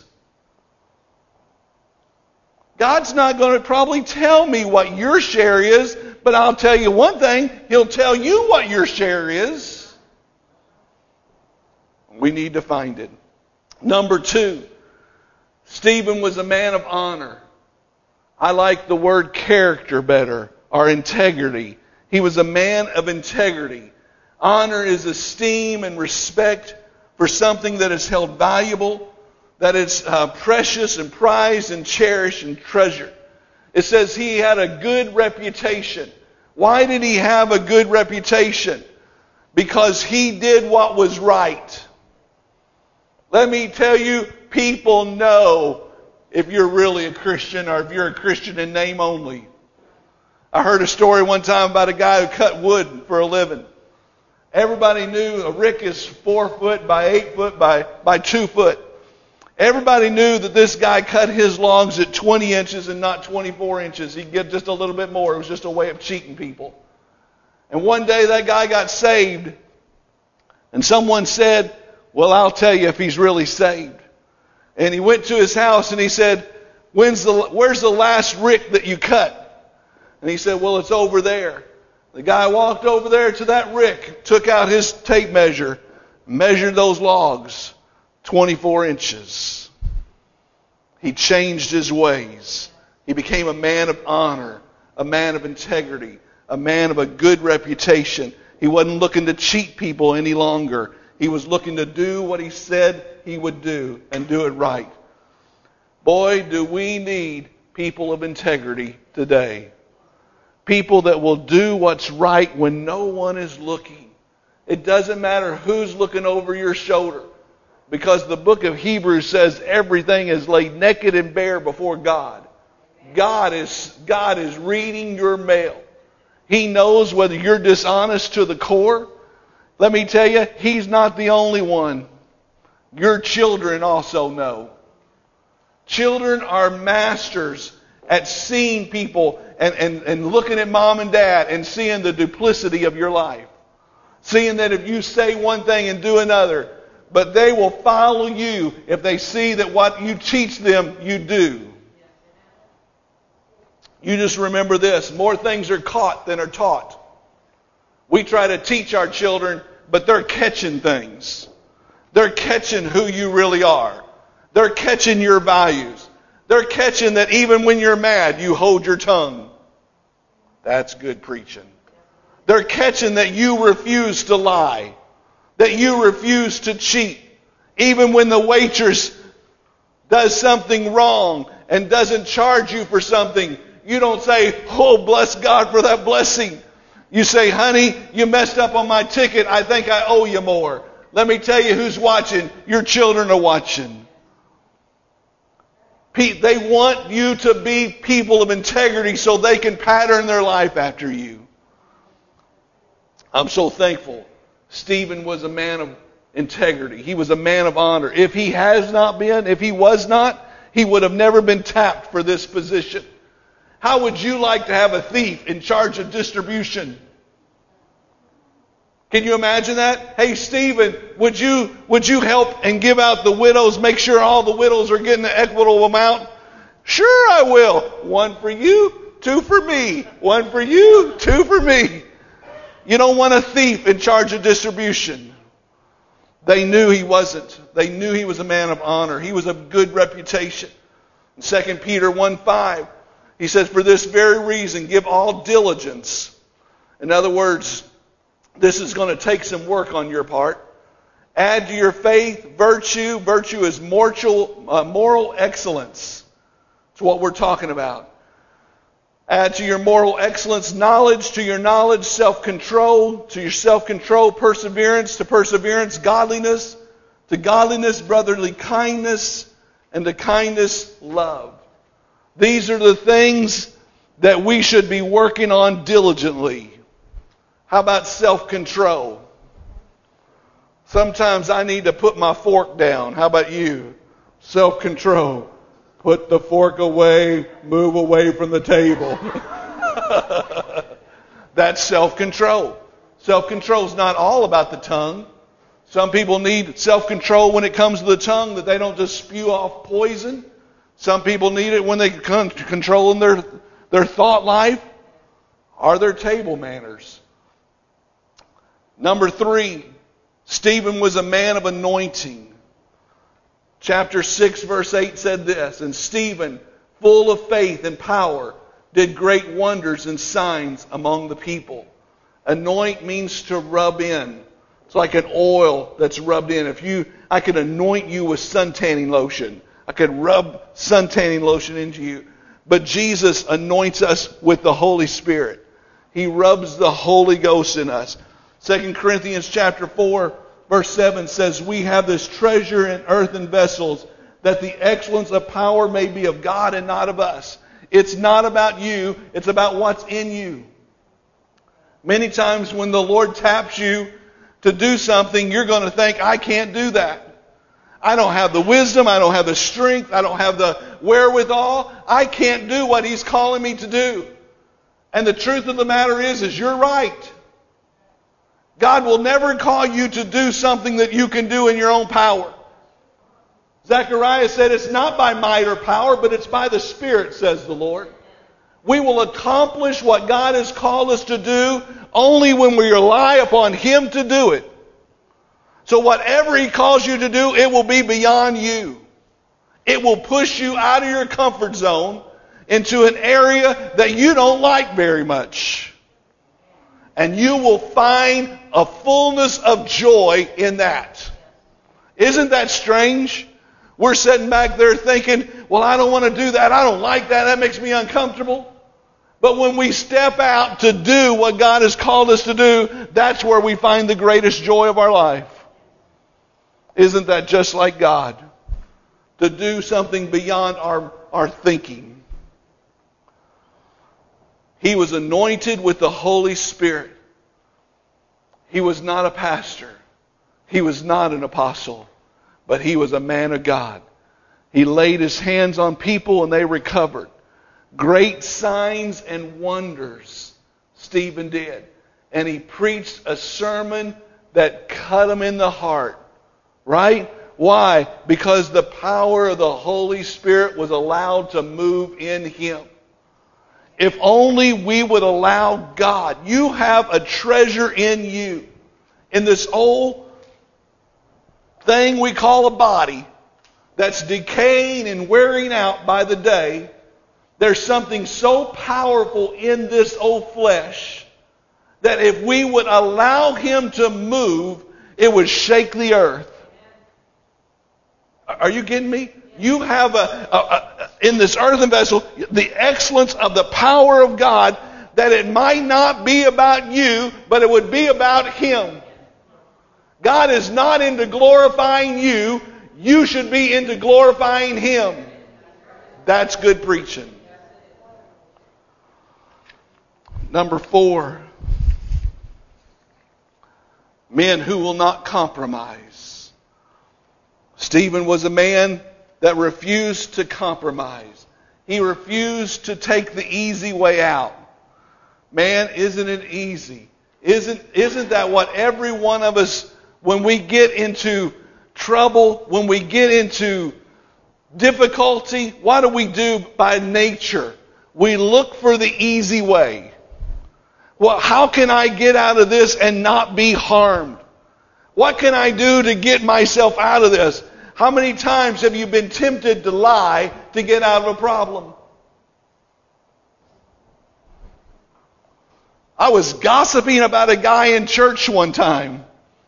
God's not going to probably tell me what your share is, but I'll tell you one thing, He'll tell you what your share is. We need to find it. Number 2, Stephen was a man of honor. I like the word character better, or integrity. He was a man of integrity. Honor is esteem and respect for something that is held valuable, that is precious and prized and cherished and treasured. It says he had a good reputation. Why did he have a good reputation? Because he did what was right. Let me tell you, people know if you're really a Christian or if you're a Christian in name only. I heard a story one time about a guy who cut wood for a living. Everybody knew a rick is 4 foot by 8 foot by 2 foot. Everybody knew that this guy cut his logs at 20 inches and not 24 inches. He'd get just a little bit more. It was just a way of cheating people. And one day that guy got saved. And someone said, well, I'll tell you if he's really saved. And he went to his house and he said, where's the last rick that you cut? And he said, well, it's over there. The guy walked over there to that rick, took out his tape measure, measured those logs, 24 inches. He changed his ways. He became a man of honor, a man of integrity, a man of a good reputation. He wasn't looking to cheat people any longer. He was looking to do what he said he would do and do it right. Boy, do we need people of integrity today. People that will do what's right when no one is looking. It doesn't matter who's looking over your shoulder. Because the book of Hebrews says everything is laid naked and bare before God. God is reading your mail. He knows whether you're dishonest to the core. Let me tell you, He's not the only one. Your children also know. Children are masters at seeing people and looking at mom and dad and seeing the duplicity of your life. Seeing that if you say one thing and do another, but they will follow you if they see that what you teach them, you do. You just remember this. More things are caught than are taught. We try to teach our children, but they're catching things. They're catching who you really are. They're catching your values. They're catching that even when you're mad, you hold your tongue. That's good preaching. They're catching that you refuse to lie. That you refuse to cheat. Even when the waitress does something wrong and doesn't charge you for something, you don't say, oh, bless God for that blessing. You say, honey, you messed up on my ticket. I think I owe you more. Let me tell you who's watching. Your children are watching. They want you to be people of integrity so they can pattern their life after you. I'm so thankful. Stephen was a man of integrity. He was a man of honor. If he was not, he would have never been tapped for this position. How would you like to have a thief in charge of distribution? Can you imagine that? Hey, Stephen, would you help and give out the widows, make sure all the widows are getting the equitable amount? Sure, I will. 1 for you, 2 for me. 1 for you, 2 for me. You don't want a thief in charge of distribution. They knew he wasn't. They knew he was a man of honor. He was of good reputation. In 2 Peter 1:5, he says, for this very reason, give all diligence. In other words, this is going to take some work on your part. Add to your faith virtue. Virtue is moral excellence. That's what we're talking about. Add to your moral excellence knowledge, to your knowledge self-control, to your self-control perseverance, to perseverance godliness, to godliness brotherly kindness, and to kindness love. These are the things that we should be working on diligently. How about self-control? Sometimes I need to put my fork down. How about you? Self-control. Put the fork away, move away from the table. That's self-control. Self-control is not all about the tongue. Some people need self-control when it comes to the tongue, that they don't just spew off poison. Some people need it when they controlling their thought life or their table manners. Number 3, Stephen was a man of anointing. Chapter 6, verse 8 said this, and Stephen, full of faith and power, did great wonders and signs among the people. Anoint means to rub in. It's like an oil that's rubbed in. I could anoint you with suntanning lotion. I could rub suntanning lotion into you. But Jesus anoints us with the Holy Spirit. He rubs the Holy Ghost in us. 2 Corinthians chapter 4, verse 7 says, we have this treasure in earthen vessels, that the excellence of power may be of God and not of us. It's not about you. It's about what's in you. Many times when the Lord taps you to do something, you're going to think, I can't do that. I don't have the wisdom. I don't have the strength. I don't have the wherewithal. I can't do what He's calling me to do. And the truth of the matter is you're right. God will never call you to do something that you can do in your own power. Zechariah said, it's not by might or power, but it's by the Spirit, says the Lord. We will accomplish what God has called us to do only when we rely upon Him to do it. So whatever He calls you to do, it will be beyond you. It will push you out of your comfort zone into an area that you don't like very much. And you will find a fullness of joy in that. Isn't that strange? We're sitting back there thinking, well, I don't want to do that. I don't like that. That makes me uncomfortable. But when we step out to do what God has called us to do, that's where we find the greatest joy of our life. Isn't that just like God? To do something beyond our thinking. He was anointed with the Holy Spirit. He was not a pastor. He was not an apostle. But he was a man of God. He laid his hands on people and they recovered. Great signs and wonders Stephen did. And he preached a sermon that cut him in the heart. Right? Why? Because the power of the Holy Spirit was allowed to move in him. If only we would allow God. You have a treasure in you. In this old thing we call a body that's decaying and wearing out by the day, there's something so powerful in this old flesh that if we would allow Him to move, it would shake the earth. Are you kidding me? You have in this earthen vessel the excellence of the power of God, that it might not be about you, but it would be about Him. God is not into glorifying you. You should be into glorifying Him. That's good preaching. Number 4. Men who will not compromise. Stephen was a man that refused to compromise. He refused to take the easy way out. Man, isn't it easy? Isn't that what every one of us, when we get into trouble, when we get into difficulty, what do we do by nature? We look for the easy way. Well, how can I get out of this and not be harmed? What can I do to get myself out of this? How many times have you been tempted to lie to get out of a problem? I was gossiping about a guy in church one time.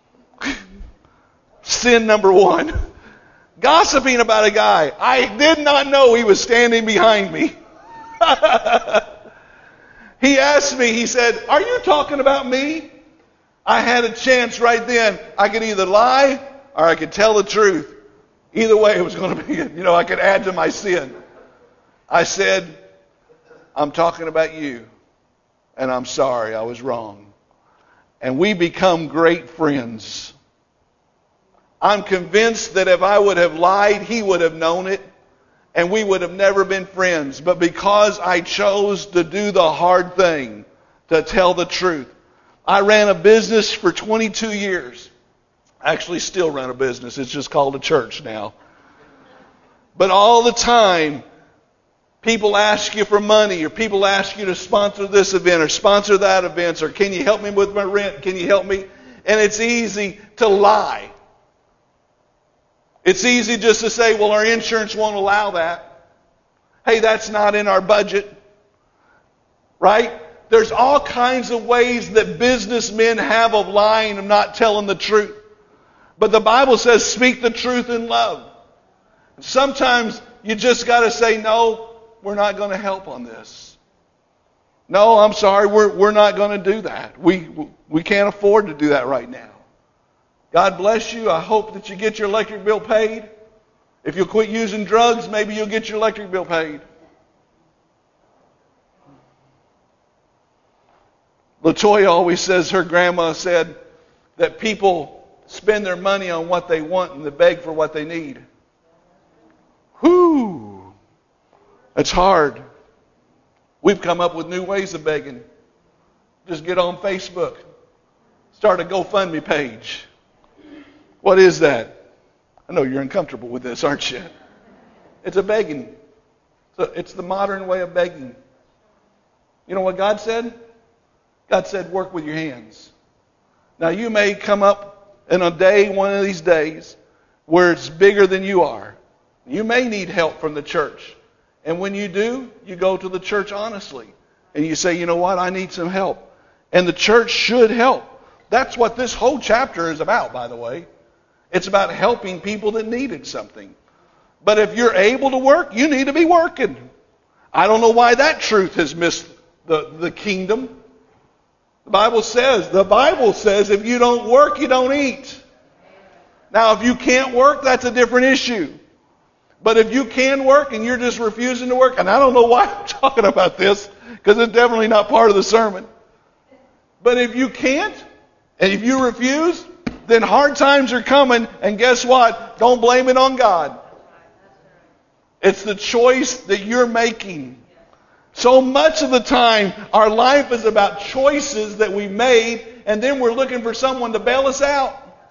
Sin number 1. Gossiping about a guy. I did not know he was standing behind me. He asked me, he said, "Are you talking about me?" I had a chance right then. I could either lie or I could tell the truth. Either way, it was going to be, I could add to my sin. I said, "I'm talking about you, and I'm sorry, I was wrong." And we become great friends. I'm convinced that if I would have lied, he would have known it, and we would have never been friends. But because I chose to do the hard thing, to tell the truth. I ran a business for 22 years. I actually still run a business. It's just called a church now. But all the time, people ask you for money, or people ask you to sponsor this event or sponsor that event, or can you help me with my rent? Can you help me? And it's easy to lie. It's easy just to say, well, our insurance won't allow that. Hey, that's not in our budget. Right? There's all kinds of ways that businessmen have of lying and not telling the truth. But the Bible says, speak the truth in love. Sometimes you just got to say, no, we're not going to help on this. No, I'm sorry, we're not going to do that. We can't afford to do that right now. God bless you. I hope that you get your electric bill paid. If you'll quit using drugs, maybe you'll get your electric bill paid. LaToya always says her grandma said that people spend their money on what they want and they beg for what they need. Whew. That's hard. We've come up with new ways of begging. Just get on Facebook. Start a GoFundMe page. What is that? I know you're uncomfortable with this, aren't you? It's a begging. It's the modern way of begging. You know what God said? God said, work with your hands. Now you may come up in a day, one of these days, where it's bigger than you are. You may need help from the church. And when you do, you go to the church honestly. And you say, you know what, I need some help. And the church should help. That's what this whole chapter is about, by the way. It's about helping people that needed something. But if you're able to work, you need to be working. I don't know why that truth has missed the kingdom. The Bible says if you don't work, you don't eat. Now, if you can't work, that's a different issue. But if you can work and you're just refusing to work, and I don't know why I'm talking about this, because it's definitely not part of the sermon. But if you can't, and if you refuse, then hard times are coming, and guess what? Don't blame it on God. It's the choice that you're making. So much of the time, our life is about choices that we made, and then we're looking for someone to bail us out.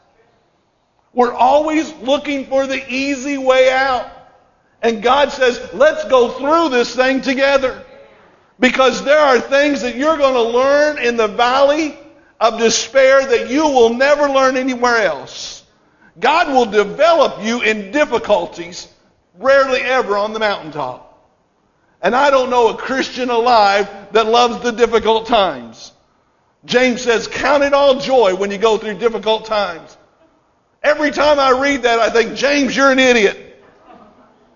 We're always looking for the easy way out. And God says, let's go through this thing together. Because there are things that you're going to learn in the valley of despair that you will never learn anywhere else. God will develop you in difficulties, rarely ever on the mountaintop. And I don't know a Christian alive that loves the difficult times. James says, count it all joy when you go through difficult times. Every time I read that, I think, James, you're an idiot.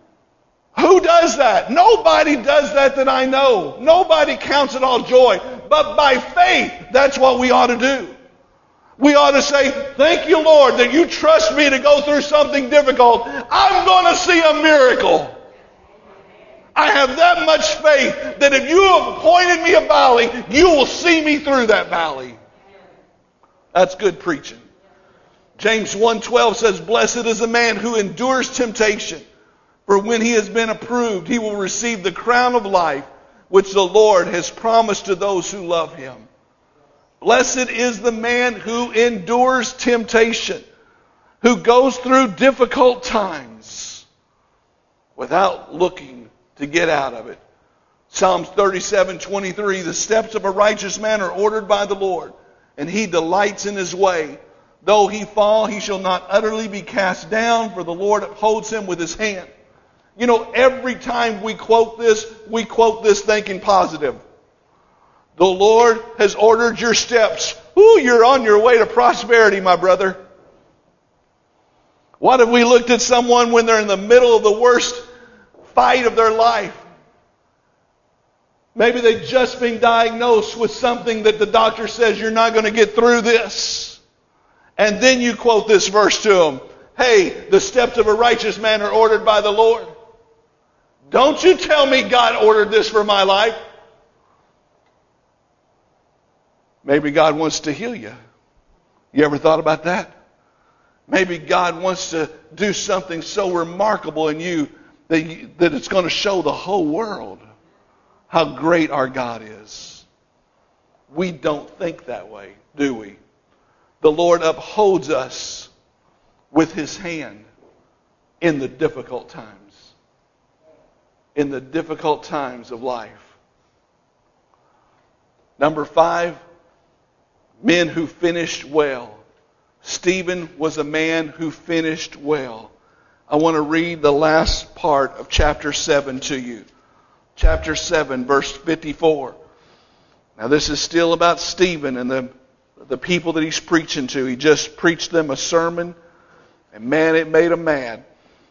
Who does that? Nobody does that I know. Nobody counts it all joy. But by faith, that's what we ought to do. We ought to say, thank you, Lord, that you trust me to go through something difficult. I'm going to see a miracle. I have that much faith that if you have appointed me a valley, you will see me through that valley. That's good preaching. James 1:12 says, blessed is the man who endures temptation, for when he has been approved, he will receive the crown of life, which the Lord has promised to those who love him. Blessed is the man who endures temptation, who goes through difficult times without looking to get out of it. Psalms 37:23, the steps of a righteous man are ordered by the Lord, and he delights in his way. Though he fall, he shall not utterly be cast down, for the Lord upholds him with his hand. You know, every time we quote this thinking positive. The Lord has ordered your steps. Ooh, you're on your way to prosperity, my brother. What if we looked at someone when they're in the middle of the worst fight of their life? Maybe they've just been diagnosed with something that the doctor says you're not going to get through this. And then you quote this verse to them. Hey, the steps of a righteous man are ordered by the Lord. Don't you tell me God ordered this for my life. Maybe God wants to heal you. You ever thought about that? Maybe God wants to do something so remarkable in you that it's going to show the whole world how great our God is. We don't think that way, do we? The Lord upholds us with his hand in the difficult times. In the difficult times of life. Number 5, men who finished well. Stephen was a man who finished well. I want to read the last part of chapter 7 to you. Chapter 7, verse 54. Now this is still about Stephen and the people that he's preaching to. He just preached them a sermon, and man, it made them mad.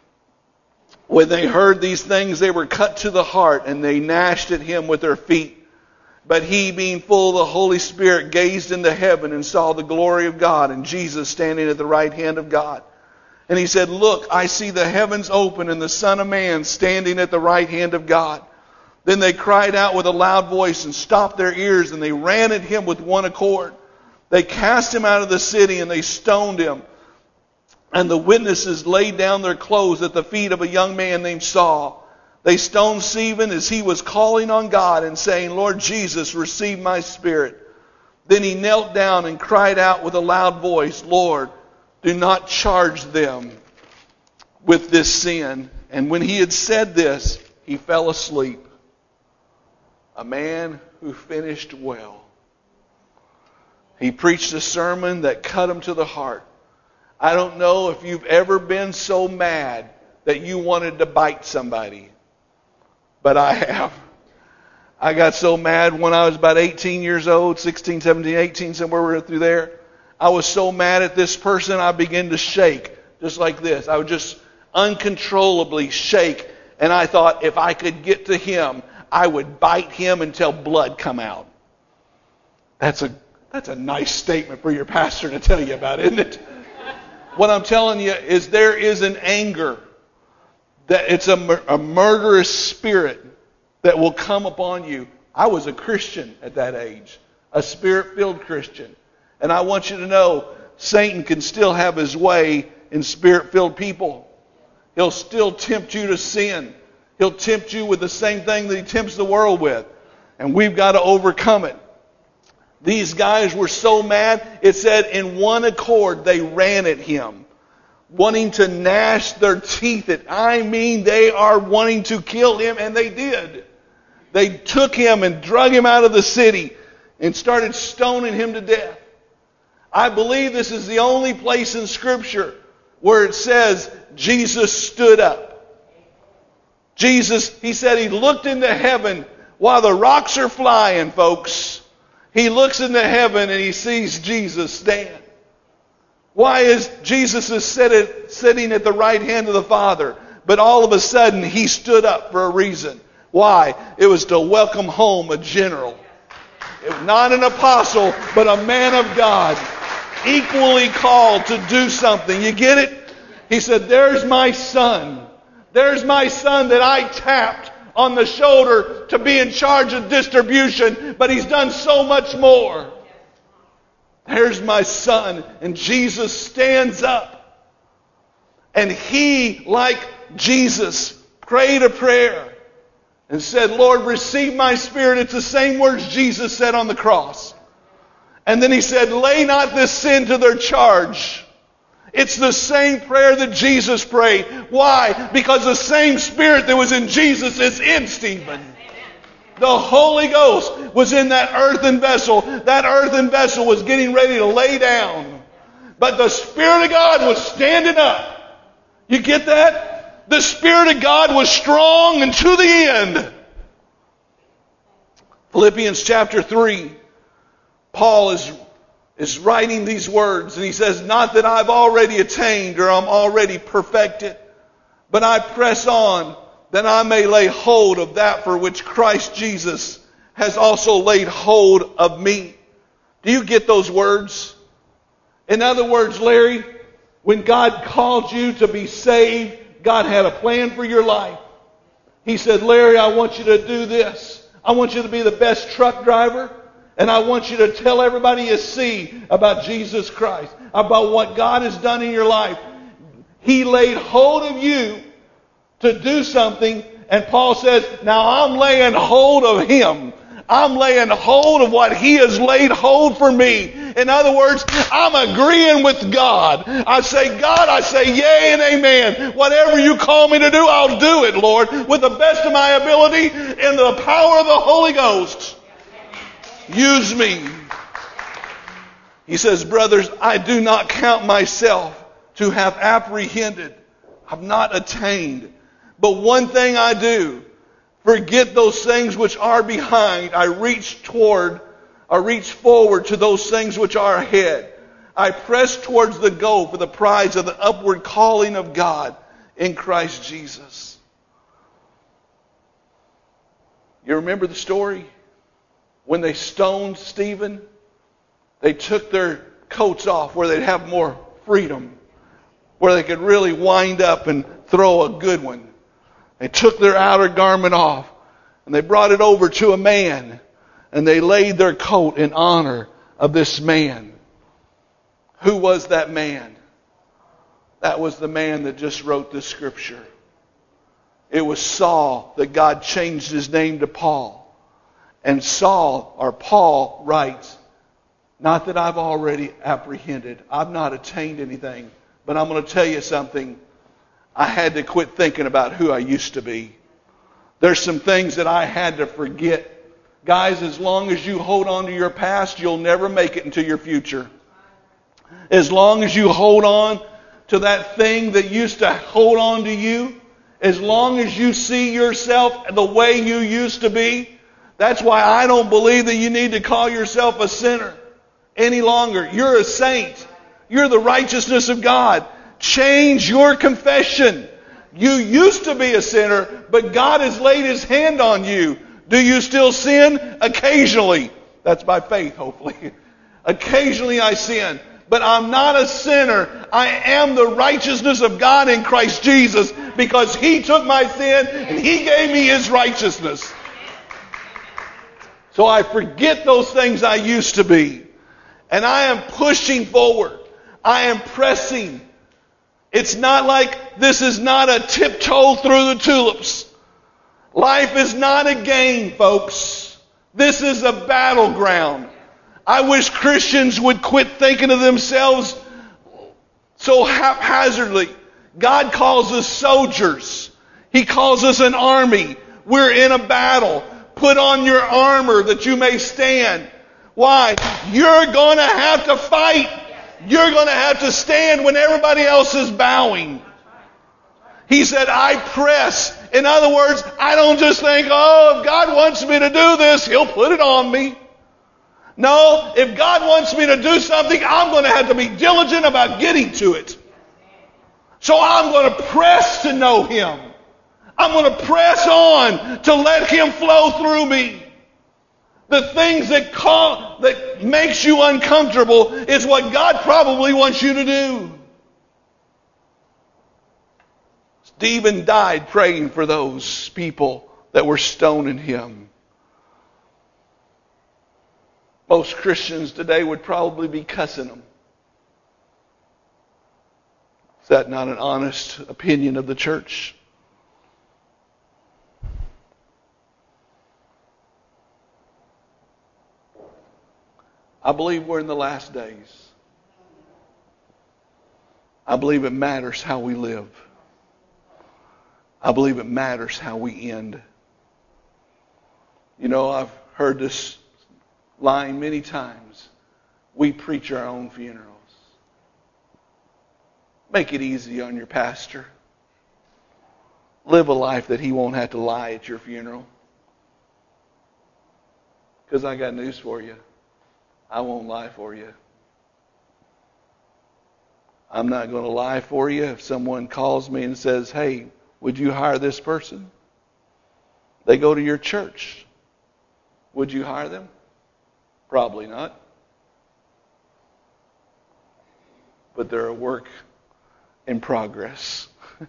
When they heard these things, they were cut to the heart, and they gnashed at him with their feet. But he, being full of the Holy Spirit, gazed into heaven and saw the glory of God and Jesus standing at the right hand of God. And he said, look, I see the heavens open and the Son of Man standing at the right hand of God. Then they cried out with a loud voice and stopped their ears, and they ran at him with one accord. They cast him out of the city and they stoned him. And the witnesses laid down their clothes at the feet of a young man named Saul. They stoned Stephen as he was calling on God and saying, Lord Jesus, receive my spirit. Then he knelt down and cried out with a loud voice, Lord, do not charge them with this sin. And when he had said this, he fell asleep. A man who finished well. He preached a sermon that cut him to the heart. I don't know if you've ever been so mad that you wanted to bite somebody. But I have. I got so mad when I was about 18 years old, 16, 17, 18, somewhere through there. I was so mad at this person, I began to shake, just like this. I would just uncontrollably shake. And I thought if I could get to him, I would bite him until blood come out. That's a nice statement for your pastor to tell you about, isn't it? What I'm telling you is there is an anger, that it's a murderous spirit that will come upon you. I was a Christian at that age, a spirit-filled Christian. And I want you to know, Satan can still have his way in spirit-filled people. He'll still tempt you to sin. He'll tempt you with the same thing that he tempts the world with. And we've got to overcome it. These guys were so mad, it said in one accord they ran at him, wanting to gnash their teeth at. I mean, they are wanting to kill him, and they did. They took him and drug him out of the city and started stoning him to death. I believe this is the only place in Scripture where it says Jesus stood up. Jesus, he said he looked into heaven while the rocks are flying, folks. He looks into heaven and he sees Jesus stand. Why is Jesus sitting at the right hand of the Father? But all of a sudden, he stood up for a reason. Why? It was to welcome home a general. Not an apostle, but a man of God. Equally called to do something. You get it? He said, there's my son. There's my son that I tapped on the shoulder to be in charge of distribution, but he's done so much more. There's my son. And Jesus stands up. And he, like Jesus, prayed a prayer and said, Lord, receive my spirit. It's the same words Jesus said on the cross. And then he said, lay not this sin to their charge. It's the same prayer that Jesus prayed. Why? Because the same spirit that was in Jesus is in Stephen. The Holy Ghost was in that earthen vessel. That earthen vessel was getting ready to lay down. But the Spirit of God was standing up. You get that? The Spirit of God was strong and to the end. Philippians chapter 3. Paul is writing these words, and he says, not that I've already attained or I'm already perfected, but I press on that I may lay hold of that for which Christ Jesus has also laid hold of me. Do you get those words? In other words, Larry, when God called you to be saved, God had a plan for your life. He said, Larry, I want you to do this. I want you to be the best truck driver. And I want you to tell everybody you see about Jesus Christ, about what God has done in your life. He laid hold of you to do something. And Paul says, now I'm laying hold of him. I'm laying hold of what he has laid hold for me. In other words, I'm agreeing with God. I say, God, I say yea and amen. Whatever you call me to do, I'll do it, Lord, with the best of my ability in the power of the Holy Ghost. Use me. He says, brothers, I do not count myself to have apprehended. I've not attained. But one thing I do, forget those things which are behind. I reach forward to those things which are ahead. I press towards the goal for the prize of the upward calling of God in Christ Jesus. You remember the story? When they stoned Stephen, they took their coats off where they'd have more freedom, where they could really wind up and throw a good one. They took their outer garment off and they brought it over to a man and they laid their coat in honor of this man. Who was that man? That was the man that just wrote this scripture. It was Saul that God changed his name to Paul. And Saul, or Paul, writes, not that I've already apprehended. I've not attained anything. But I'm going to tell you something. I had to quit thinking about who I used to be. There's some things that I had to forget. Guys, as long as you hold on to your past, you'll never make it into your future. As long as you hold on to that thing that used to hold on to you, as long as you see yourself the way you used to be, that's why I don't believe that you need to call yourself a sinner any longer. You're a saint. You're the righteousness of God. Change your confession. You used to be a sinner, but God has laid His hand on you. Do you still sin? Occasionally. That's by faith, hopefully. Occasionally I sin. But I'm not a sinner. I am the righteousness of God in Christ Jesus because He took my sin and He gave me His righteousness. So I forget those things I used to be. And I am pushing forward. I am pressing. It's not like this is not a tiptoe through the tulips. Life is not a game, folks. This is a battleground. I wish Christians would quit thinking of themselves so haphazardly. God calls us soldiers. He calls us an army. We're in a battle. Put on your armor that you may stand. Why? You're going to have to fight. You're going to have to stand when everybody else is bowing. He said, I press. In other words, I don't just think, oh, if God wants me to do this, He'll put it on me. No, if God wants me to do something, I'm going to have to be diligent about getting to it. So I'm going to press to know Him. I'm going to press on to let Him flow through me. The things that makes you uncomfortable is what God probably wants you to do. Stephen died praying for those people that were stoning him. Most Christians today would probably be cussing them. Is that not an honest opinion of the church? I believe we're in the last days. I believe it matters how we live. I believe it matters how we end. You know, I've heard this line many times. We preach our own funerals. Make it easy on your pastor. Live a life that he won't have to lie at your funeral. Because I got news for you. I won't lie for you. I'm not going to lie for you if someone calls me and says, hey, would you hire this person? They go to your church. Would you hire them? Probably not. But they're a work in progress.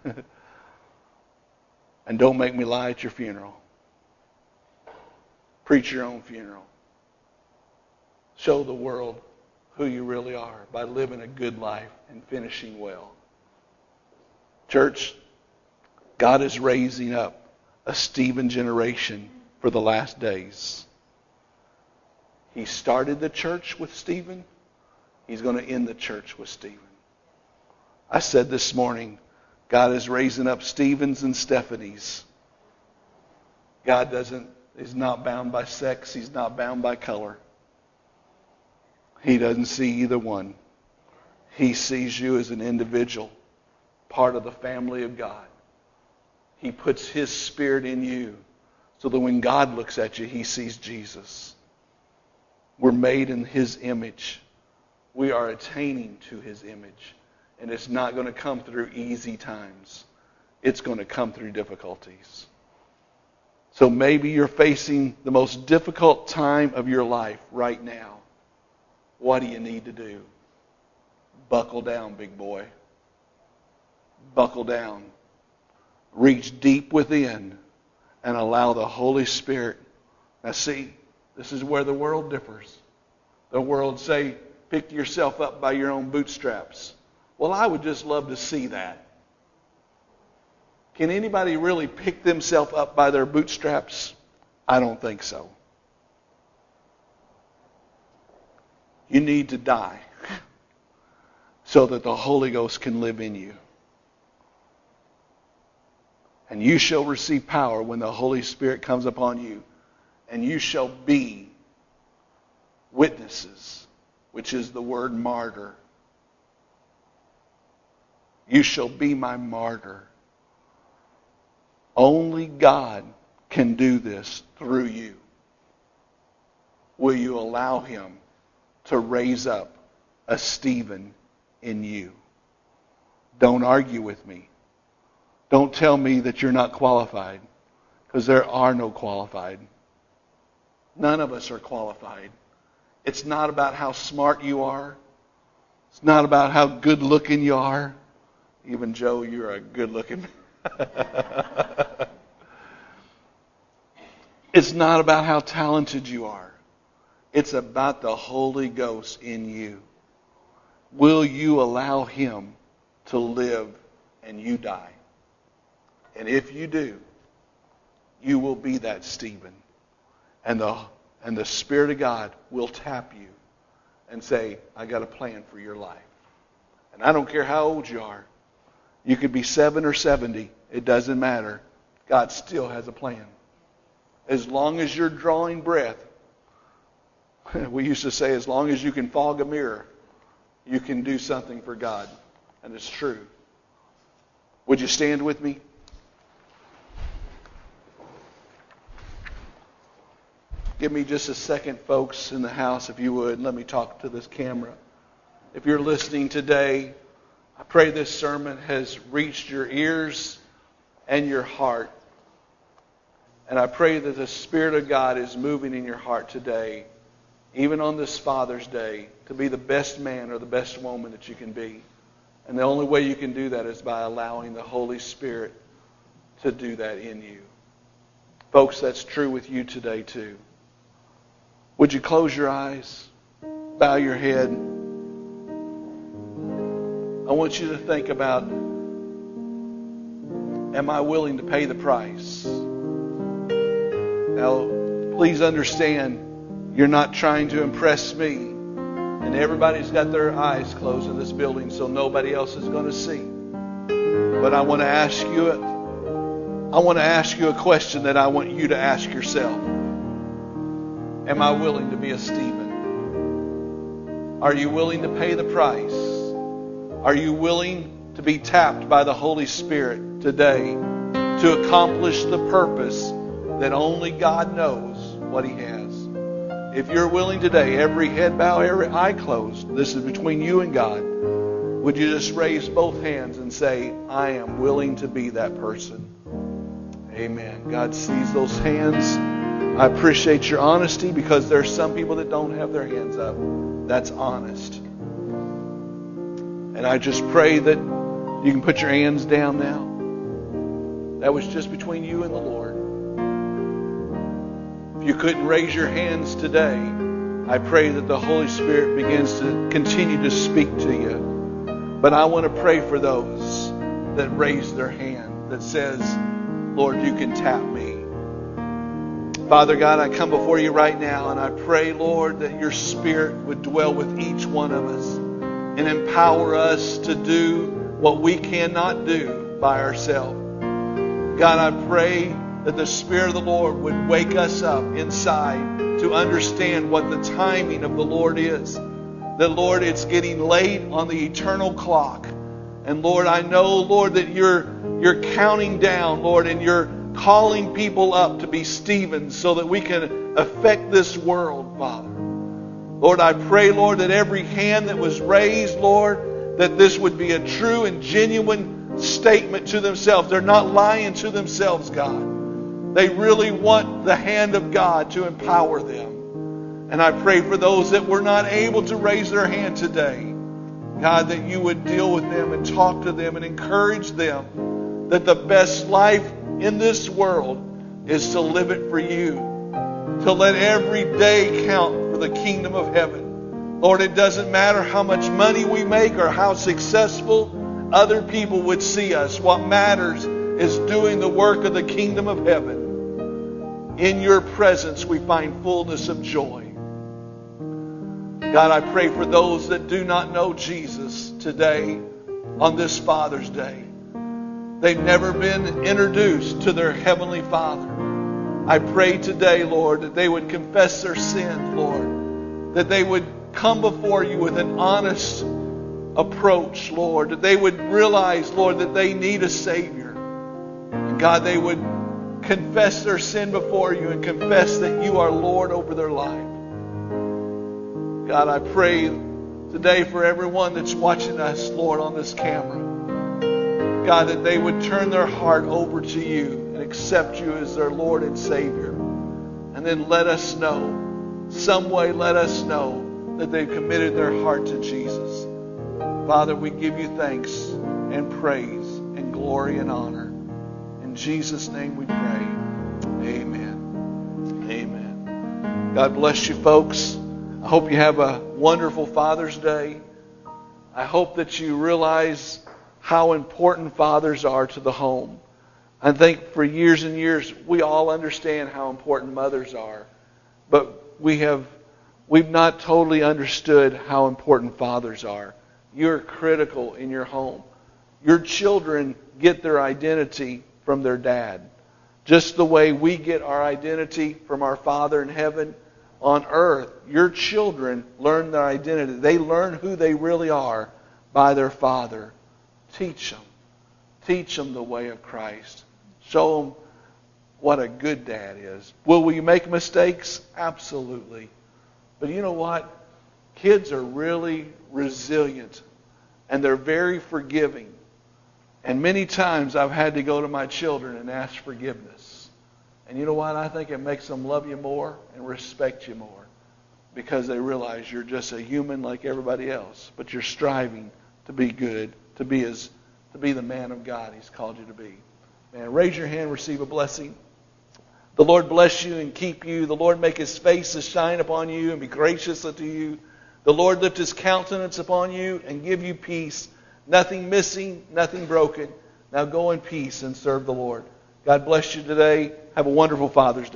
And don't make me lie at your funeral. Preach your own funeral. Show the world who you really are by living a good life and finishing well. Church, God is raising up a Stephen generation for the last days. He started the church with Stephen. He's going to end the church with Stephen. I said this morning, God is raising up Stephens and Stephanies. God is not bound by sex. He's not bound by color. He doesn't see either one. He sees you as an individual, part of the family of God. He puts His Spirit in you so that when God looks at you, He sees Jesus. We're made in His image. We are attaining to His image. And it's not going to come through easy times. It's going to come through difficulties. So maybe you're facing the most difficult time of your life right now. What do you need to do? Buckle down, big boy. Buckle down. Reach deep within and allow the Holy Spirit. Now see, this is where the world differs. The world say, pick yourself up by your own bootstraps. Well, I would just love to see that. Can anybody really pick themselves up by their bootstraps? I don't think so. You need to die so that the Holy Ghost can live in you. And you shall receive power when the Holy Spirit comes upon you. And you shall be witnesses, which is the word martyr. You shall be my martyr. Only God can do this through you. Will you allow Him to raise up a Stephen in you? Don't argue with me. Don't tell me that you're not qualified, because there are no qualified. None of us are qualified. It's not about how smart you are. It's not about how good looking you are. Even Joe, you're a good looking man. It's not about how talented you are. It's about the Holy Ghost in you. Will you allow Him to live and you die? And if you do, you will be that Stephen. And the Spirit of God will tap you and say, I got a plan for your life. And I don't care how old you are. You could be 7 or 70. It doesn't matter. God still has a plan. As long as you're drawing breath, we used to say, as long as you can fog a mirror, you can do something for God. And it's true. Would you stand with me? Give me just a second, folks, in the house, if you would. Let me talk to this camera. If you're listening today, I pray this sermon has reached your ears and your heart. And I pray that the Spirit of God is moving in your heart today, even on this Father's Day, to be the best man or the best woman that you can be. And the only way you can do that is by allowing the Holy Spirit to do that in you. Folks, that's true with you today too. Would you close your eyes, bow your head? I want you to think about, am I willing to pay the price? Now, please understand, you're not trying to impress me. And everybody's got their eyes closed in this building, so nobody else is going to see. But I want to ask you a question that I want you to ask yourself. Am I willing to be a Stephen? Are you willing to pay the price? Are you willing to be tapped by the Holy Spirit today to accomplish the purpose that only God knows what He has? If you're willing today, every head bowed, every eye closed, this is between you and God, would you just raise both hands and say, I am willing to be that person? Amen. God sees those hands. I appreciate your honesty, because there's some people that don't have their hands up. That's honest. And I just pray that you can put your hands down now. That was just between you and the Lord. If you couldn't raise your hands today, I pray that the Holy Spirit begins to continue to speak to you. But I want to pray for those that raise their hand, that says, Lord, you can tap me. Father God, I come before you right now, and I pray, Lord, that your Spirit would dwell with each one of us and empower us to do what we cannot do by ourselves. God, I pray that the Spirit of the Lord would wake us up inside to understand what the timing of the Lord is. That, Lord, it's getting late on the eternal clock. And, Lord, I know, Lord, that you're counting down, Lord, and you're calling people up to be Stephens so that we can affect this world, Father. Lord, I pray, Lord, that every hand that was raised, Lord, that this would be a true and genuine statement to themselves. They're not lying to themselves, God. They really want the hand of God to empower them. And I pray for those that were not able to raise their hand today, God, that you would deal with them and talk to them and encourage them that the best life in this world is to live it for you, to let every day count for the kingdom of heaven. Lord, it doesn't matter how much money we make or how successful other people would see us. What matters is doing the work of the kingdom of heaven. In your presence we find fullness of joy. God, I pray for those that do not know Jesus today on this Father's Day. They've never been introduced to their Heavenly Father. I pray today, Lord, that they would confess their sins, Lord. That they would come before you with an honest approach, Lord. That they would realize, Lord, that they need a Savior. And God, they would confess their sin before you and confess that you are Lord over their life. God, I pray today for everyone that's watching us, Lord, on this camera. God, that they would turn their heart over to you and accept you as their Lord and Savior. And then let us know, some way let us know that they've committed their heart to Jesus. Father, we give you thanks and praise and glory and honor. In Jesus' name we pray. Amen. Amen. God bless you, folks. I hope you have a wonderful Father's Day. I hope that you realize how important fathers are to the home. I think for years and years we all understand how important mothers are, but we've not totally understood how important fathers are. You're critical in your home. Your children get their identity from their dad. Just the way we get our identity from our Father in heaven, on earth, your children learn their identity. They learn who they really are by their father. Teach them. Teach them the way of Christ. Show them what a good dad is. Will we make mistakes? Absolutely. But you know what? Kids are really resilient. and they're very forgiving. And many times I've had to go to my children and ask forgiveness. And you know what? I think it makes them love you more and respect you more, because they realize you're just a human like everybody else, but you're striving to be good, to be the man of God He's called you to be. Man, raise your hand, receive a blessing. The Lord bless you and keep you. The Lord make His face to shine upon you and be gracious unto you. The Lord lift His countenance upon you and give you peace. Nothing missing, nothing broken. Now go in peace and serve the Lord. God bless you today. Have a wonderful Father's Day.